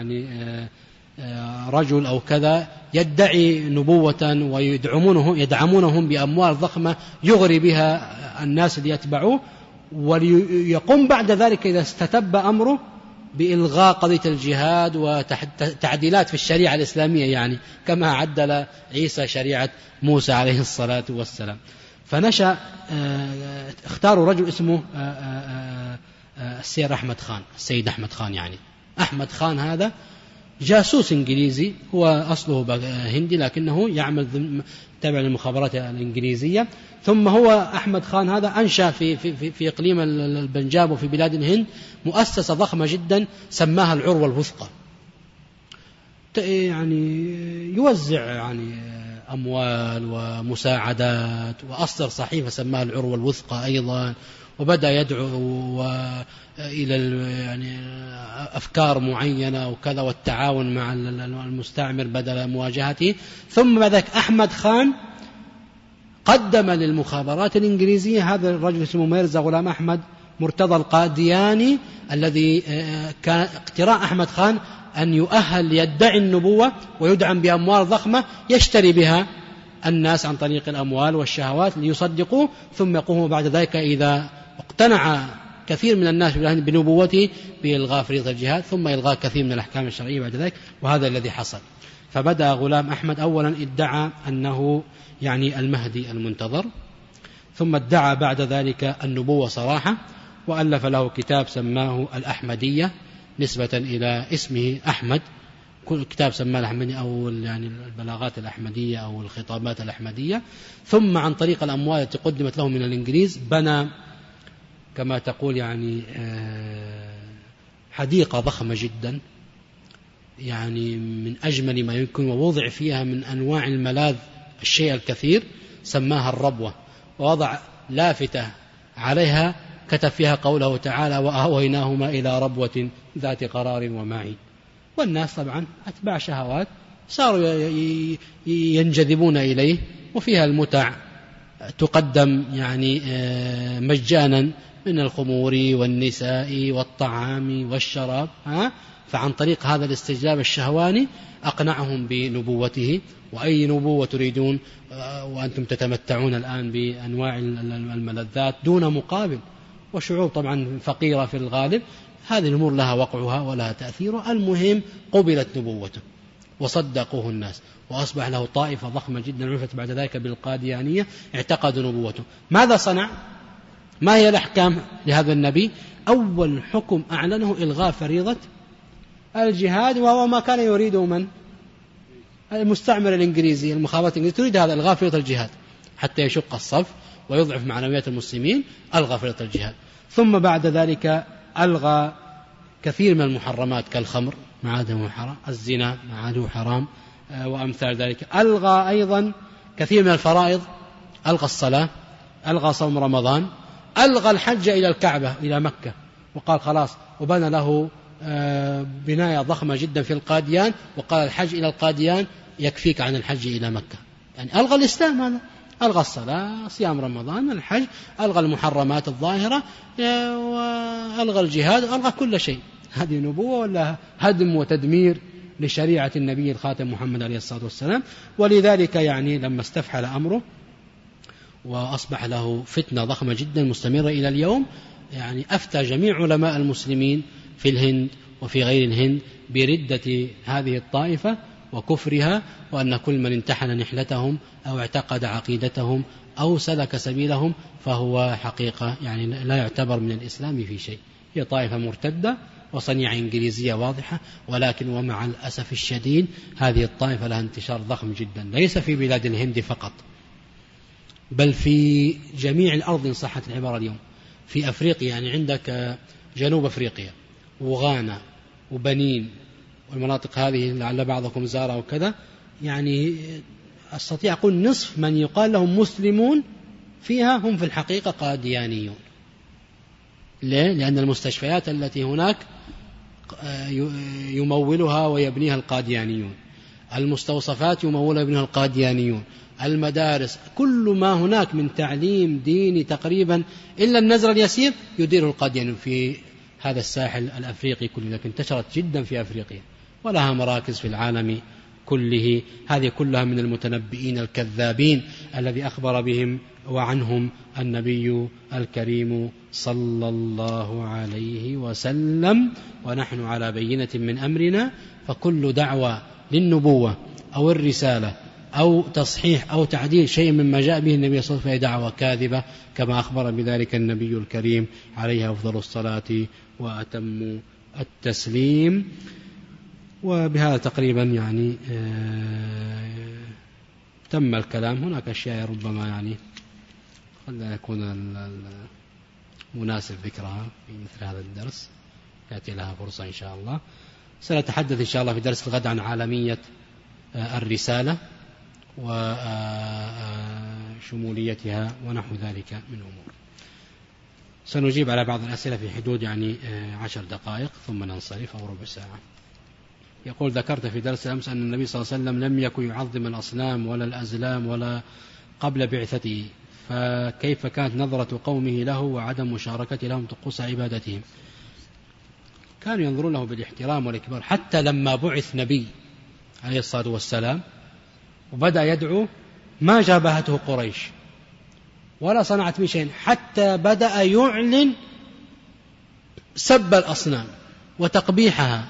B: رجل أو كذا يدعي نبوة ويدعمونهم بأموال ضخمة يغري بها الناس اللي يتبعوه، وليقوم بعد ذلك إذا استتب أمره بإلغاء قضية الجهاد وتعديلات في الشريعة الإسلامية، كما عدل عيسى شريعة موسى عليه الصلاة والسلام. فنشأ اختاروا رجل اسمه السيد أحمد خان. أحمد خان هذا جاسوس إنجليزي، هو أصله هندي لكنه يعمل تابع للمخابرات الإنجليزية. ثم هو أحمد خان هذا أنشأ في إقليم البنجاب وفي بلاد الهند مؤسسة ضخمة جدا سماها العروة الوثقى، يوزع أموال ومساعدات، وأصدر صحيفة سماها العروة الوثقى أيضا، وبدأ يدعو إلى أفكار معينة وكذا، والتعاون مع المستعمر بدل مواجهته. ثم بعد ذلك أحمد خان قدم للمخابرات الإنجليزية هذا الرجل اسمه ميرزا غلام أحمد مرتضى القادياني، الذي كان اقتراء أحمد خان أن يؤهل ليدعي النبوة ويدعم بأموال ضخمة يشتري بها الناس عن طريق الأموال والشهوات ليصدقوه، ثم يقوموا بعد ذلك إذا اقتنع كثير من الناس بنبوته بإلغاء فريضة الجهاد، ثم إلغاء كثير من الأحكام الشرعية بعد ذلك، وهذا الذي حصل. فبدأ غلام أحمد أولا ادعى أنه المهدي المنتظر، ثم ادعى بعد ذلك النبوة صراحة، وألف له كتاب سماه الأحمدية نسبة إلى اسمه أحمد. كل كتاب سماه الأحمدية أو البلاغات الأحمدية أو الخطابات الأحمدية. ثم عن طريق الأموال التي قدمت له من الإنجليز بنى كما تقول حديقة ضخمة جدا، من أجمل ما يمكن، ووضع فيها من أنواع الملاذ الشيء الكثير، سماها الربوة، ووضع لافتة عليها كتب فيها قوله تعالى وأهويناهما إلى ربوة ذات قرار ومعين. والناس طبعا أتباع شهوات صاروا ينجذبون إليه، وفيها المتع تقدم يعني مجانا من الخمور والنساء والطعام والشراب، فعن طريق هذا الاستجلاب الشهواني أقنعهم بنبوته. وأي نبوة تريدون وأنتم تتمتعون الآن بأنواع الملذات دون مقابل، وشعوب طبعا فقيرة في الغالب، هذه الأمور لها وقعها ولها تأثيرها. المهم قبلت نبوته وصدقوه الناس، وأصبح له طائفة ضخمة جدا عرفت بعد ذلك بالقاديانية اعتقدوا نبوته. ماذا صنع؟ ما هي الأحكام لهذا النبي؟ أول حكم أعلنه إلغاء فريضة الجهاد، وهو ما كان يريده من؟ المستعمر الإنجليزي، المخابرات الإنجليزية تريد هذا، إلغاء فريضة الجهاد حتى يشق الصف ويضعف معنويات المسلمين، ألغى فريضة الجهاد. ثم بعد ذلك ألغى كثير من المحرمات كالخمر ما عاد محرم، الزنا ما عاد حرام، وأمثال ذلك. ألغى أيضا كثير من الفرائض، ألغى الصلاة، ألغى صوم رمضان، ألغى الحج إلى الكعبة إلى مكة، وقال خلاص، وبنى له بناية ضخمة جدا في القاديان، وقال الحج إلى القاديان يكفيك عن الحج إلى مكة. يعني ألغى الإسلام، هذا ألغى الصلاة، صيام رمضان، الحج، ألغى المحرمات الظاهرة، وألغى الجهاد، ألغى كل شيء. هذه نبوة ولا هدم وتدمير لشريعة النبي الخاتم محمد عليه الصلاة والسلام؟ ولذلك يعني لما استفحل أمره وأصبح له فتنة ضخمة جدا مستمرة إلى اليوم، يعني أفتى جميع علماء المسلمين في الهند وفي غير الهند بردة هذه الطائفة وكفرها، وأن كل من انتحل نحلتهم أو اعتقد عقيدتهم أو سلك سبيلهم فهو حقيقة يعني لا يعتبر من الإسلام في شيء. هي طائفة مرتدة وصنيعة إنجليزية واضحة، ولكن ومع الأسف الشديد هذه الطائفة لها انتشار ضخم جدا، ليس في بلاد الهند فقط، بل في جميع الأرض إن صحت العبارة اليوم. في أفريقيا، يعني عندك جنوب أفريقيا وغانا وبنين والمناطق هذه لعل بعضكم زارها وكذا، يعني أستطيع أقول نصف من يقال لهم مسلمون فيها هم في الحقيقة قاديانيون. ليه؟ لأن المستشفيات التي هناك يمولها ويبنيها القاديانيون، المستوصفات يمولها ويبنيها القاديانيون، المدارس، كل ما هناك من تعليم ديني تقريبا إلا النزر اليسير يديره القاديانيون في هذا الساحل الأفريقي كله، لكن انتشرت جدا في أفريقيا ولها مراكز في العالم كله. هذه كلها من المتنبئين الكذابين الذي أخبر بهم وعنهم النبي الكريم صلى الله عليه وسلم، ونحن على بينة من أمرنا. فكل دعوة للنبوة أو الرسالة أو تصحيح أو تعديل شيء مما جاء به النبي صلى الله عليه وسلم فهي دعوة كاذبة، كما أخبر بذلك النبي الكريم عليه أفضل الصلاة وأتم التسليم. وبهذا تقريبا يعني تم الكلام. هناك أشياء ربما يعني قد لا يكون مناسب ذكرها في مثل هذا الدرس، يأتي لها فرصة إن شاء الله. سنتحدث إن شاء الله في درس الغد عن عالمية الرسالة وشموليتها ونحو ذلك من أمور. سنجيب على بعض الأسئلة في حدود يعني 10 دقائق ثم ننصرف أو ربع ساعة. يقول: ذكرت في درس الأمس أن النبي صلى الله عليه وسلم لم يكن يعظم الأصنام ولا الأزلام ولا قبل بعثته، فكيف كانت نظرة قومه له وعدم مشاركة لهم طقوس عبادتهم؟ كانوا ينظرون له بالاحترام والإكبار، حتى لما بعث نبي عليه الصلاة والسلام وبدأ يدعو ما جابهته قريش ولا صنعت به شيء، حتى بدأ يعلن سب الأصنام وتقبيحها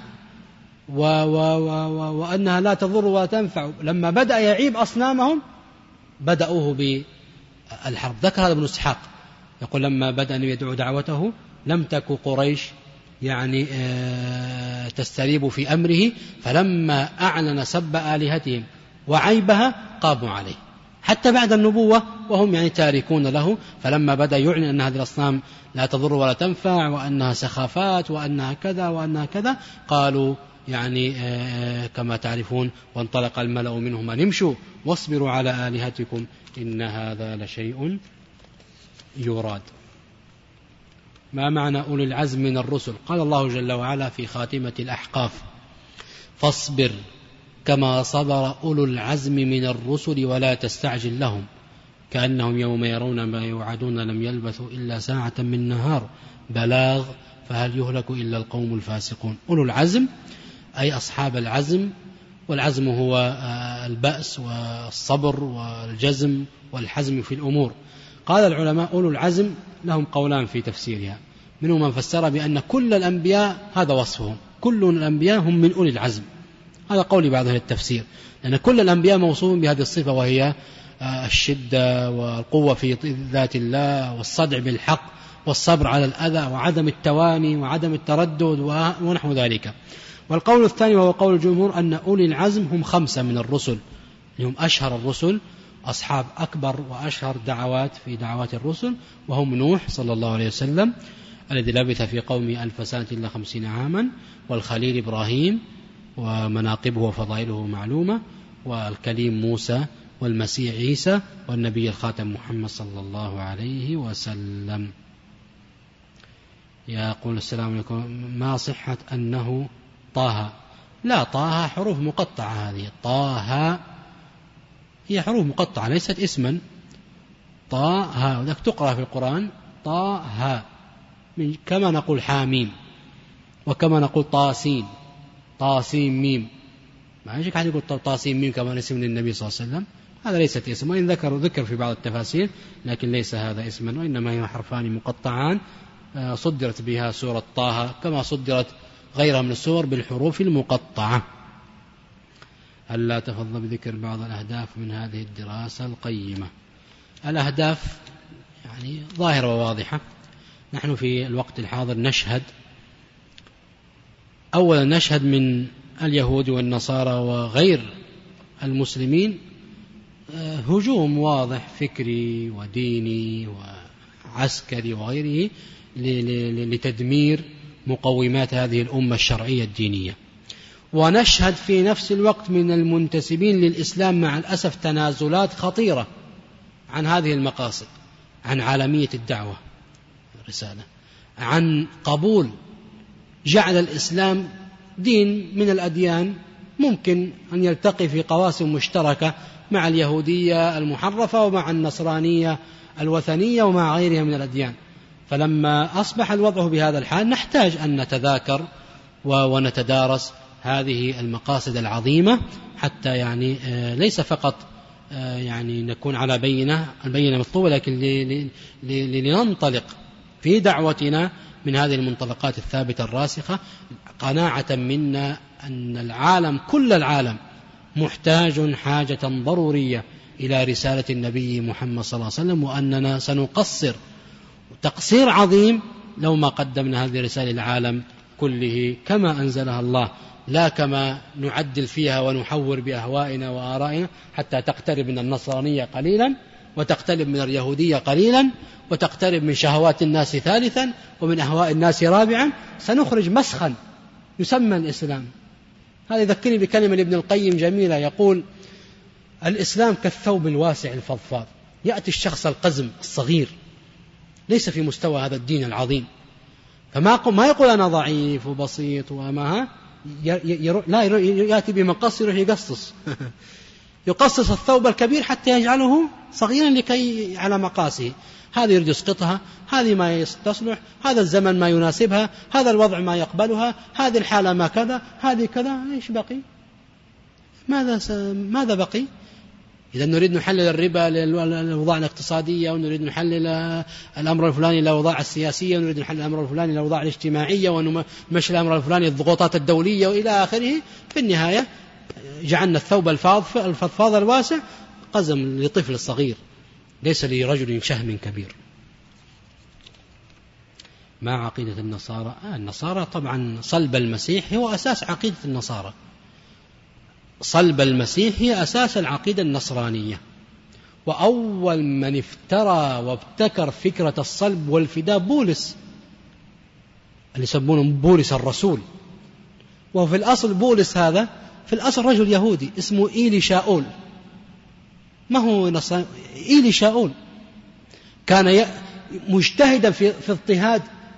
B: وأنها لا تضر ولا تنفع. لما بدأ يعيب أصنامهم بدأوه بالحرب. ذكر هذا ابن إسحاق، يقول: لما بدأ أن يدعو دعوته لم تك قريش يعني تستريب في أمره، فلما أعلن سب آلهتهم وعيبها قاموا عليه حتى بعد النبوة وهم يعني تاركون له. فلما بدأ يعلن أن هذه الأصنام لا تضر ولا تنفع وأنها سخافات وأنها كذا وأنها كذا، قالوا يعني كما تعرفون: وانطلق الملأ منهم أن امشوا واصبروا على آلهتكم إن هذا لشيء يراد. ما معنى أولي العزم من الرسل؟ قال الله جل وعلا في خاتمة الأحقاف: فاصبر كما صبر أولو العزم من الرسل ولا تستعجل لهم كأنهم يوم يرون ما يوعدون لم يلبثوا إلا ساعة من نهار بلاغ فهل يهلك إلا القوم الفاسقون. أولو العزم أي أصحاب العزم، والعزم هو البأس والصبر والجزم والحزم في الأمور. قال العلماء أولو العزم لهم قولان في تفسيرها، منهم من فسر بأن كل الأنبياء هذا وصفهم، كل الأنبياء هم من أولي العزم، هذا قول بعض أهل التفسير، لأن كل الأنبياء موصوفون بهذه الصفة، وهي الشدة والقوة في ذات الله والصدع بالحق والصبر على الأذى وعدم التواني وعدم التردد ونحو ذلك. والقول الثاني وهو قول الجمهور أن أولي العزم هم 5 من الرسل، هم أشهر الرسل، أصحاب أكبر وأشهر دعوات في دعوات الرسل، وهم نوح صلى الله عليه وسلم الذي لبث في قومه 1000 سنة إلا 50 عاما، والخليل إبراهيم ومناقبه وفضائله معلومة، والكليم موسى، والمسيح عيسى، والنبي الخاتم محمد صلى الله عليه وسلم. يقول السلام عليكم، ما صحة أنه طه؟ لا، طه حروف مقطعة، هذه طه هي حروف مقطعة ليست اسما. طه وذلك تقرأ في القرآن طه، كما نقول حاميم، وكما نقول طاسين، طاسين ميم، ما يجيك أحد يقول طاسين ميم كما اسم للنبي صلى الله عليه وسلم، هذا ليست اسم، وإن ذكر في بعض التفاسير، لكن ليس هذا اسما، وإنما هي حرفان مقطعان صدرت بها سورة طه كما صدرت غيرها من السور بالحروف المقطعة. هل تفضل بذكر بعض الأهداف من هذه الدراسة القيمة؟ الأهداف يعني ظاهرة وواضحة. نحن في الوقت الحاضر نشهد، أولا نشهد من اليهود والنصارى وغير المسلمين هجوم واضح فكري وديني وعسكري وغيره لتدمير مقومات هذه الأمة الشرعية الدينية. ونشهد في نفس الوقت من المنتسبين للإسلام مع الأسف تنازلات خطيرة عن هذه المقاصد، عن عالمية الدعوة الرسالة، عن قبول جعل الإسلام دين من الأديان ممكن أن يلتقي في قواسم مشتركة مع اليهودية المحرفة ومع النصرانية الوثنية ومع غيرها من الأديان. فلما أصبح الوضع بهذا الحال نحتاج أن نتذاكر ونتدارس هذه المقاصد العظيمة، حتى يعني ليس فقط يعني نكون على البينة مطلوبة، لكن لننطلق في دعوتنا من هذه المنطلقات الثابتة الراسخة، قناعة منا أن العالم كل العالم محتاج حاجة ضرورية إلى رسالة النبي محمد صلى الله عليه وسلم، وأننا سنقصر تقصير عظيم لو ما قدمنا هذه الرسالة للعالم كله كما أنزلها الله، لا كما نعدل فيها ونحور بأهوائنا وآرائنا حتى تقترب من النصرانية قليلا، وتقترب من اليهودية قليلا، وتقترب من شهوات الناس ثالثا، ومن أهواء الناس رابعا. سنخرج مسخا يسمى الإسلام. هذا يذكرني بكلمة لابن القيم جميلة، يقول: الإسلام كالثوب الواسع الفضفاض، يأتي الشخص القزم الصغير ليس في مستوى هذا الدين العظيم، ما يقول أنا ضعيف وبسيط وما لا يأتي بمقص يروح يقصص يقصص الثوب الكبير حتى يجعله صغيرا لكي على مقاسه، هذه يريد يسقطها، هذه ما تصلح، هذا الزمن ما يناسبها، هذا الوضع ما يقبلها، هذه الحالة ما كذا، هذه كذا، إيش بقي؟ ماذا بقي؟ إذا نريد نحلل الربا للأوضاع الاقتصادية، ونريد نحلل الأمر الفلاني للأوضاع السياسية، ونريد نحلل الأمر الفلاني للأوضاع الاجتماعية، ونمشي الأمر الفلاني الضغوطات الدولية وإلى آخره. في النهاية جعلنا الثوب الفضفاض الواسع قزم لطفل صغير ليس لرجل شهم كبير. ما عقيدة النصارى؟ النصارى طبعا صلب المسيح هو أساس عقيدة النصارى، صلب المسيح هي أساس العقيدة النصرانية، وأول من افترى وابتكر فكرة الصلب والفداء بولس، اللي يسمونه بولس الرسول. وفي الأصل بولس هذا في الأصل رجل يهودي اسمه إيلي شاؤول، ما هو إيلي شاؤول كان مجتهدا في اضطهاد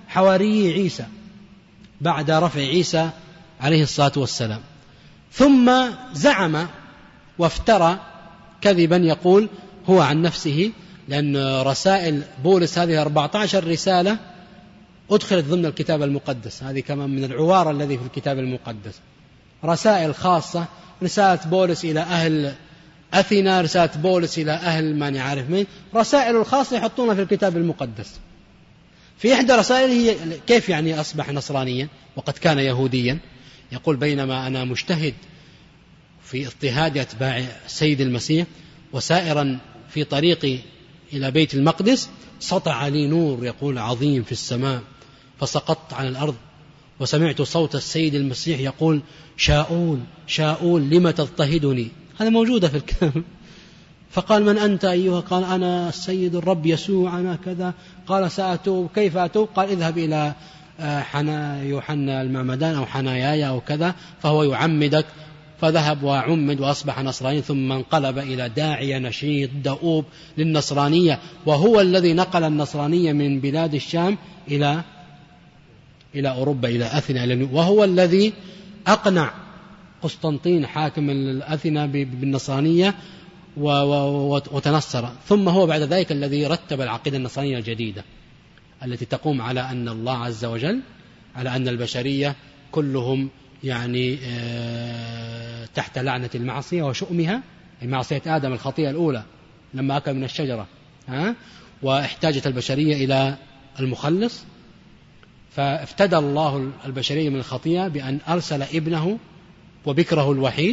B: حواري عيسى بعد رفع عيسى عليه الصلاة والسلام. ثم زعم وافترى كذبا يقول هو عن نفسه، لأن رسائل بولس هذه 14 رسالة أدخلت ضمن الكتاب المقدس، هذه كمان من العوار الذي في الكتاب المقدس، رسائل خاصة، رسالة بولس إلى أهل أثينا، رسالة بولس إلى أهل ما نعرف من، رسائل الخاصة يحطونها في الكتاب المقدس. في إحدى رسائله كيف يعني أصبح نصرانيا وقد كان يهوديا؟ يقول بينما أنا مجتهد في اضطهاد أتباع السيد المسيح وسائرا في طريقي إلى بيت المقدس سطع لي نور يقول عظيم في السماء فسقطت على الأرض وسمعت صوت السيد المسيح يقول شاؤول شاؤول لم تضطهدني. هذا موجودة في الكتاب. فقال من أنت أيها؟ قال أنا السيد الرب يسوع أنا كذا. قال سأتوب. كيف أتوب؟ قال اذهب إلى يوحنا المعمدان أو حناياي أو كذا فهو يعمدك. فذهب وعمد وأصبح نصرانيا، ثم انقلب إلى داعية نشيط دؤوب للنصرانية، وهو الذي نقل النصرانية من بلاد الشام إلى أوروبا إلى أثينا، وهو الذي أقنع قسطنطين حاكم الأثينا بالنصرانية وتنصر. ثم هو بعد ذلك الذي رتب العقيدة النصرانية الجديدة التي تقوم على أن الله عز وجل، على أن البشرية كلهم يعني تحت لعنة المعصية وشؤمها، معصية آدم الخطيئة الأولى لما أكل من الشجرة، واحتاجت البشرية إلى المخلص، فافتدى الله البشرية من الخطيئة بأن أرسل ابنه وبكره الوحيد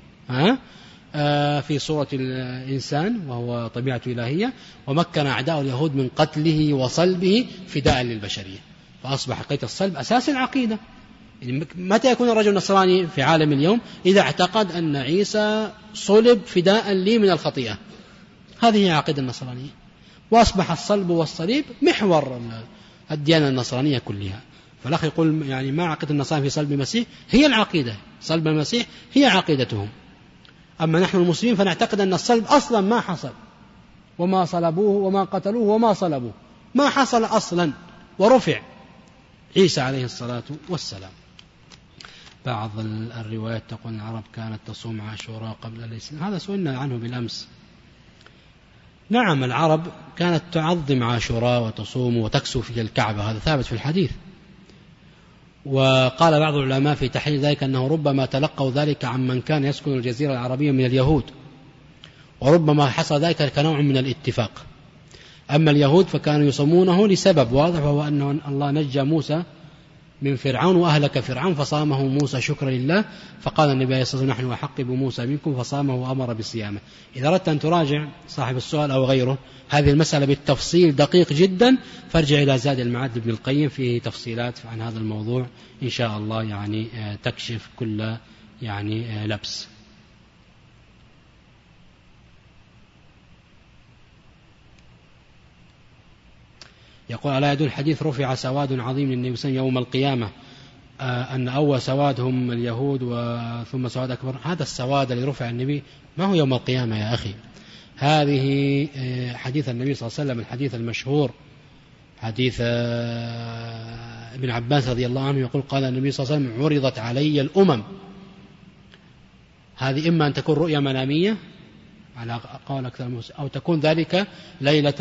B: في صورة الإنسان وهو طبيعة إلهية، ومكن أعداء اليهود من قتله وصلبه فداء للبشرية، فأصبح عقيدة الصلب أساس العقيدة. متى يكون الرجل نصراني في عالم اليوم؟ إذا اعتقد أن عيسى صلب فداء لي من الخطيئة. هذه هي عقيدة النصرانية، وأصبح الصلب والصليب محور الديانة النصرانية كلها. فالأخ يقول يعني ما عقيدة النصارى في صلب المسيح؟ هي العقيدة، صلب المسيح هي عقيدتهم. أما نحن المسلمين فنعتقد أن الصلب أصلا ما حصل، وما صلبوه وما قتلوه وما صلبوه، ما حصل أصلا، ورفع عيسى عليه الصلاة والسلام. بعض الروايات تقول العرب كانت تصوم عاشوراء قبل الإسلام، هذا سئلنا عنه بالأمس. نعم العرب كانت تعظم عاشوراء وتصوم وتكسو في الكعبة، هذا ثابت في الحديث. وقال بعض العلماء في تحليل ذلك أنه ربما تلقوا ذلك عن من كان يسكن الجزيرة العربية من اليهود، وربما حصل ذلك كنوع من الاتفاق. أما اليهود فكانوا يصومونه لسبب واضح، وهو أن الله نجى موسى من فرعون وأهلك فرعون فصامه موسى شكرا لله، فقال النبي عليه الصلاة والسلام نحن أحق بموسى منكم فصامه وأمر بصيامه. إذا أردت أن تراجع صاحب السؤال أو غيره هذه المسألة بالتفصيل دقيق جدا فارجع إلى زاد المعاد لابن القيم، فيه تفصيلات عن هذا الموضوع إن شاء الله يعني تكشف كل يعني لبس. يقول ألا يدل الحديث رفع سواد عظيم للنبي صلى الله عليه وسلم يوم القيامة أن أول سواد هم اليهود وثم سواد أكبر؟ هذا السواد الذي رفع النبي ما هو يوم القيامة يا أخي، هذه حديث النبي صلى الله عليه وسلم الحديث المشهور حديث ابن عباس رضي الله عنه يقول قال النبي صلى الله عليه وسلم عرضت علي الأمم. هذه إما أن تكون رؤية منامية على قول أكثر أو تكون ذلك ليلة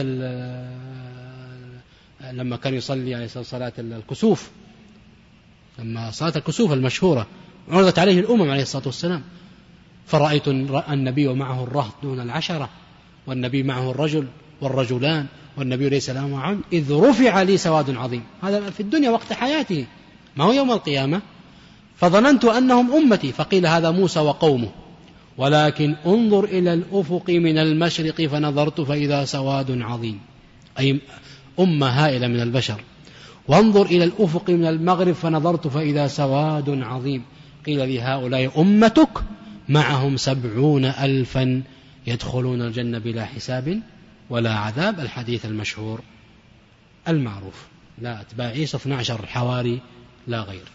B: لما كان يصلي عليه صلاة الكسوف، لما صلاة الكسوف المشهورة عرضت عليه الأمم عليه الصلاة والسلام، فرأيت النبي ومعه الرهط دون العشرة، والنبي معه الرجل والرجلان، والنبي ليس له عن إذ رفع لي سواد عظيم. هذا في الدنيا وقت حياته، ما هو يوم القيامة. فظننت أنهم أمتي، فقيل هذا موسى وقومه، ولكن انظر إلى الأفق من المشرق فنظرت فإذا سواد عظيم، أي أمة هائلة من البشر. وانظر إلى الأفق من المغرب فنظرت فإذا سواد عظيم، قيل لي هؤلاء أمتك معهم 70,000 يدخلون الجنة بلا حساب ولا عذاب. الحديث المشهور المعروف. لا أتباع عيسى 12 حواري لا غير،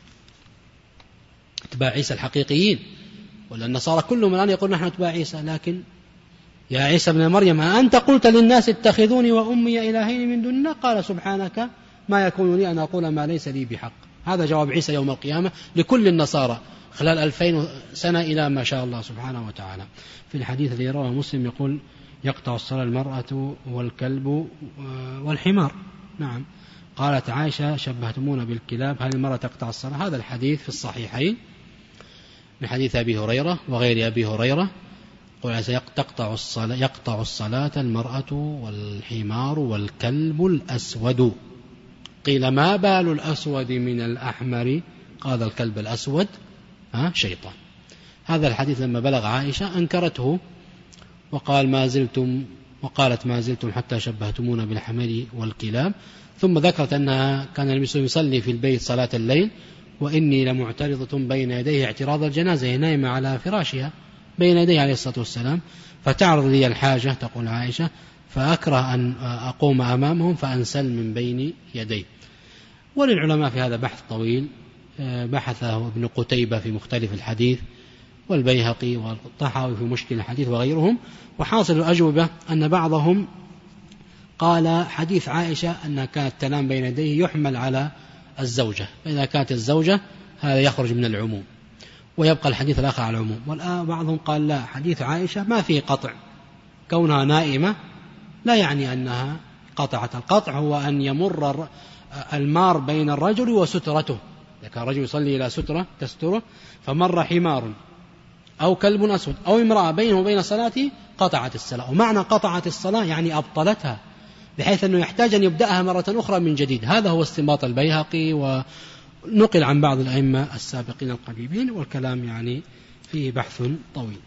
B: أتباع عيسى الحقيقيين، ولا النصارى كلهم الآن يقول نحن أتباع عيسى. لكن يا عيسى ابن مريم أنت قلت للناس اتخذوني وأمي إلهين من دون الله؟ قال سبحانك ما يكون لي أن أقول ما ليس لي بحق. هذا جواب عيسى يوم القيامة لكل النصارى خلال 2000 سنة إلى ما شاء الله سبحانه وتعالى. في الحديث الذي رواه مسلم يقول يقطع الصلاة المرأة والكلب والحمار. نعم. قالت عائشة شبهتمونا بالكلاب، هل المرأة تقطع الصلاة؟ هذا الحديث في الصحيحين من حديث أبي هريرة وغير أبي هريرة، يقطع الصلاة المرأة والحمار والكلب الأسود. قيل ما بال الأسود من الأحمر؟ قال الكلب الأسود شيطان. هذا الحديث لما بلغ عائشة أنكرته وقالت ما زلتم حتى شبهتمونا بالحمر والكلاب. ثم ذكرت أنها كان النبي يصلي في البيت صلاة الليل وإني لمعترضة بين يديه اعتراض الجنازة، نايمة على فراشها بين يديه عليه الصلاة والسلام، فتعرض لي الحاجة تقول عائشة فأكره أن أقوم أمامهم فأنسل من بين يديه. وللعلماء في هذا بحث طويل بحثه ابن قتيبة في مختلف الحديث والبيهقي والطحاوي في مشكل الحديث وغيرهم. وحاصل الأجوبة أن بعضهم قال حديث عائشة أنها كانت تنام بين يديه يحمل على الزوجة، فإذا كانت الزوجة هذا يخرج من العموم ويبقى الحديث الآخر على العموم. وبعضهم قال لا، حديث عائشة ما فيه قطع، كونها نائمة لا يعني أنها قطعت. القطع هو أن يمر المار بين الرجل وسترته، إذا كان الرجل يصلي إلى سترة تستره فمر حمار أو كلب أسود أو امرأة بينه وبين صلاته قطعت الصلاة. ومعنى قطعت الصلاة يعني أبطلتها، بحيث أنه يحتاج أن يبدأها مرة أخرى من جديد. هذا هو استنباط البيهقي ونقل عن بعض الأئمة السابقين القريبين، والكلام يعني فيه بحث طويل.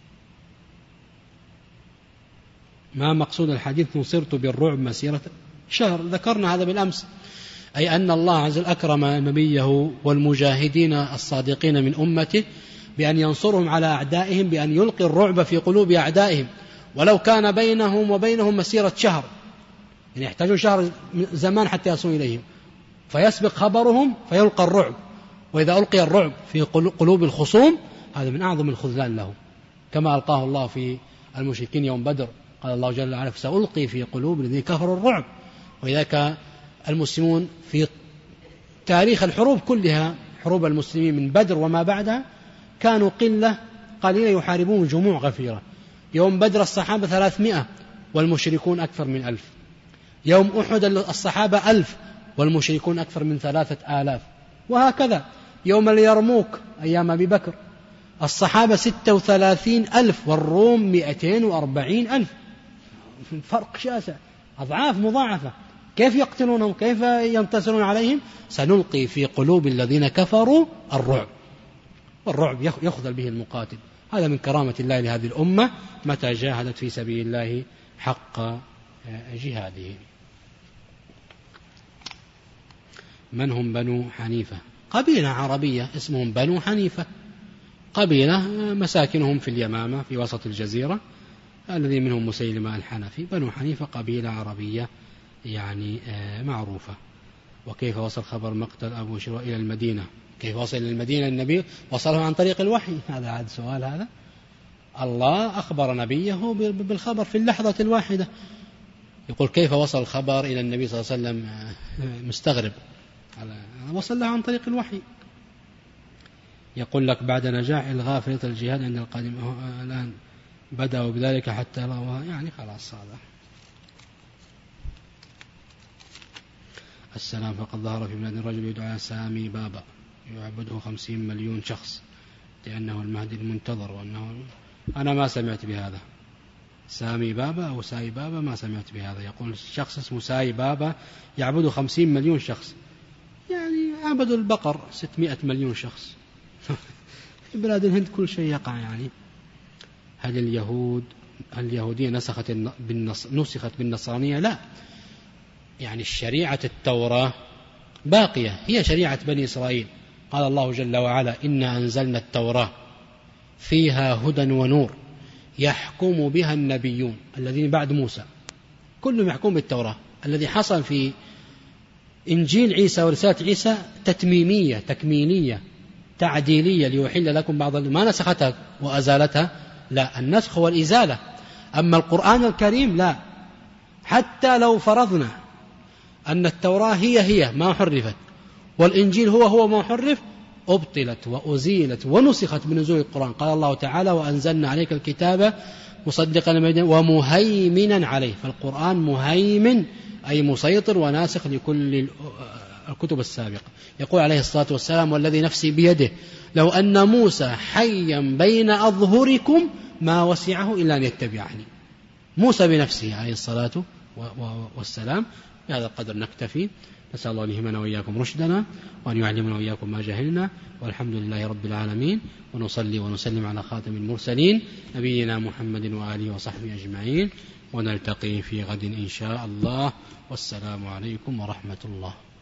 B: ما مقصود الحديث نصرت بالرعب مسيرة شهر؟ ذكرنا هذا بالأمس، أي أن الله عز وجل أكرم نبيه والمجاهدين الصادقين من أمته بأن ينصرهم على أعدائهم، بأن يلقي الرعب في قلوب أعدائهم، ولو كان بينهم وبينهم مسيرة شهر، يعني يحتاجون شهر زمان حتى يصلوا إليهم، فيسبق خبرهم فيلقى الرعب. وإذا ألقي الرعب في قلوب الخصوم هذا من أعظم الخذلان له، كما ألقاه الله في المشركين يوم بدر، قال الله جل وعلا سألقي في قلوب الذين كفروا الرعب. وإذاك المسلمون في تاريخ الحروب كلها، حروب المسلمين من بدر وما بعدها، كانوا قليلة يحاربون جموع غفيرة. يوم بدر الصحابة 300 والمشركون أكثر من 1000. يوم أحد الصحابة 1000 والمشركون أكثر من 3000. وهكذا يوم اليرموك أيام أبي بكر الصحابة 36,000 والروم 240,000. فرق شاسع، أضعاف مضاعفة. كيف يقتلونهم؟ كيف ينتصرون عليهم؟ سنلقي في قلوب الذين كفروا الرعب، والرعب يخذل به المقاتل. هذا من كرامة الله لهذه الأمة متى جاهدت في سبيل الله حق جهاده. من هم بنو حنيفة؟ قبيلة عربية اسمهم بنو حنيفة، قبيلة مساكنهم في اليمامة في وسط الجزيرة، الذي منهم مسيلمة الحنفي. بنو حنيفة قبيلة عربية يعني معروفة. وكيف وصل خبر مقتل أبو شروء إلى المدينة؟ كيف وصل إلى المدينة النبي؟ وصله عن طريق الوحي. هذا عاد سؤال. هذا الله أخبر نبيه بالخبر في اللحظة الواحدة. يقول كيف وصل الخبر إلى النبي صلى الله عليه وسلم؟ مستغرب. وصل له عن طريق الوحي. يقول لك بعد نجاح إلغاء فريضة الجهاد عند القادم الآن بدأوا بذلك حتى لغوها، يعني خلاص. هذا السلام. فقد ظهر في بلاد الرجل يدعى سامي بابا يعبده 50 مليون شخص لأنه المهدي المنتظر، وأنه أنا ما سمعت بهذا. سامي بابا أو ساي بابا ما سمعت بهذا. يقول شخص اسمه ساي بابا يعبده 50 مليون شخص، يعني عبدوا البقر 600 مليون شخص. في بلاد الهند كل شيء يقع. يعني هل اليهودية نسخت بالنصرانية؟ لا، يعني الشريعة التوراة باقية، هي شريعة بني إسرائيل. قال الله جل وعلا إنا أنزلنا التوراة فيها هدى ونور يحكم بها النبيون الذين بعد موسى، كلهم يحكم بالتوراة. الذي حصل في إنجيل عيسى ورسالة عيسى تتميمية تكميلية تعديلية ليحل لكم بعض، ما نسختها وأزالتها، لا، النسخ والإزالة. أما القرآن الكريم لا، حتى لو فرضنا أن التوراة هي ما حرفت، والإنجيل هو ما حرف، أبطلت وأزيلت ونسخت بنزول القرآن. قال الله تعالى: وأنزلنا عليك الكتاب مصدقا لما ومهيمنا عليه. فالقرآن مهيمن أي مسيطر وناسخ لكل الكتب السابقة. يقول عليه الصلاة والسلام: والذي نفسي بيده لو أن موسى حيا بين أظهركم ما وسعه إلا أن يتبعني. موسى بنفسه عليه الصلاة والسلام. بهذا القدر نكتفي. نسأل الله أن يهمنا وإياكم رشدنا، وأن يعلمنا وإياكم ما جهلنا، والحمد لله رب العالمين. ونصلي ونسلم على خاتم المرسلين نبينا محمد وآله وصحبه أجمعين، ونلتقي في غد إن شاء الله. والسلام عليكم ورحمة الله.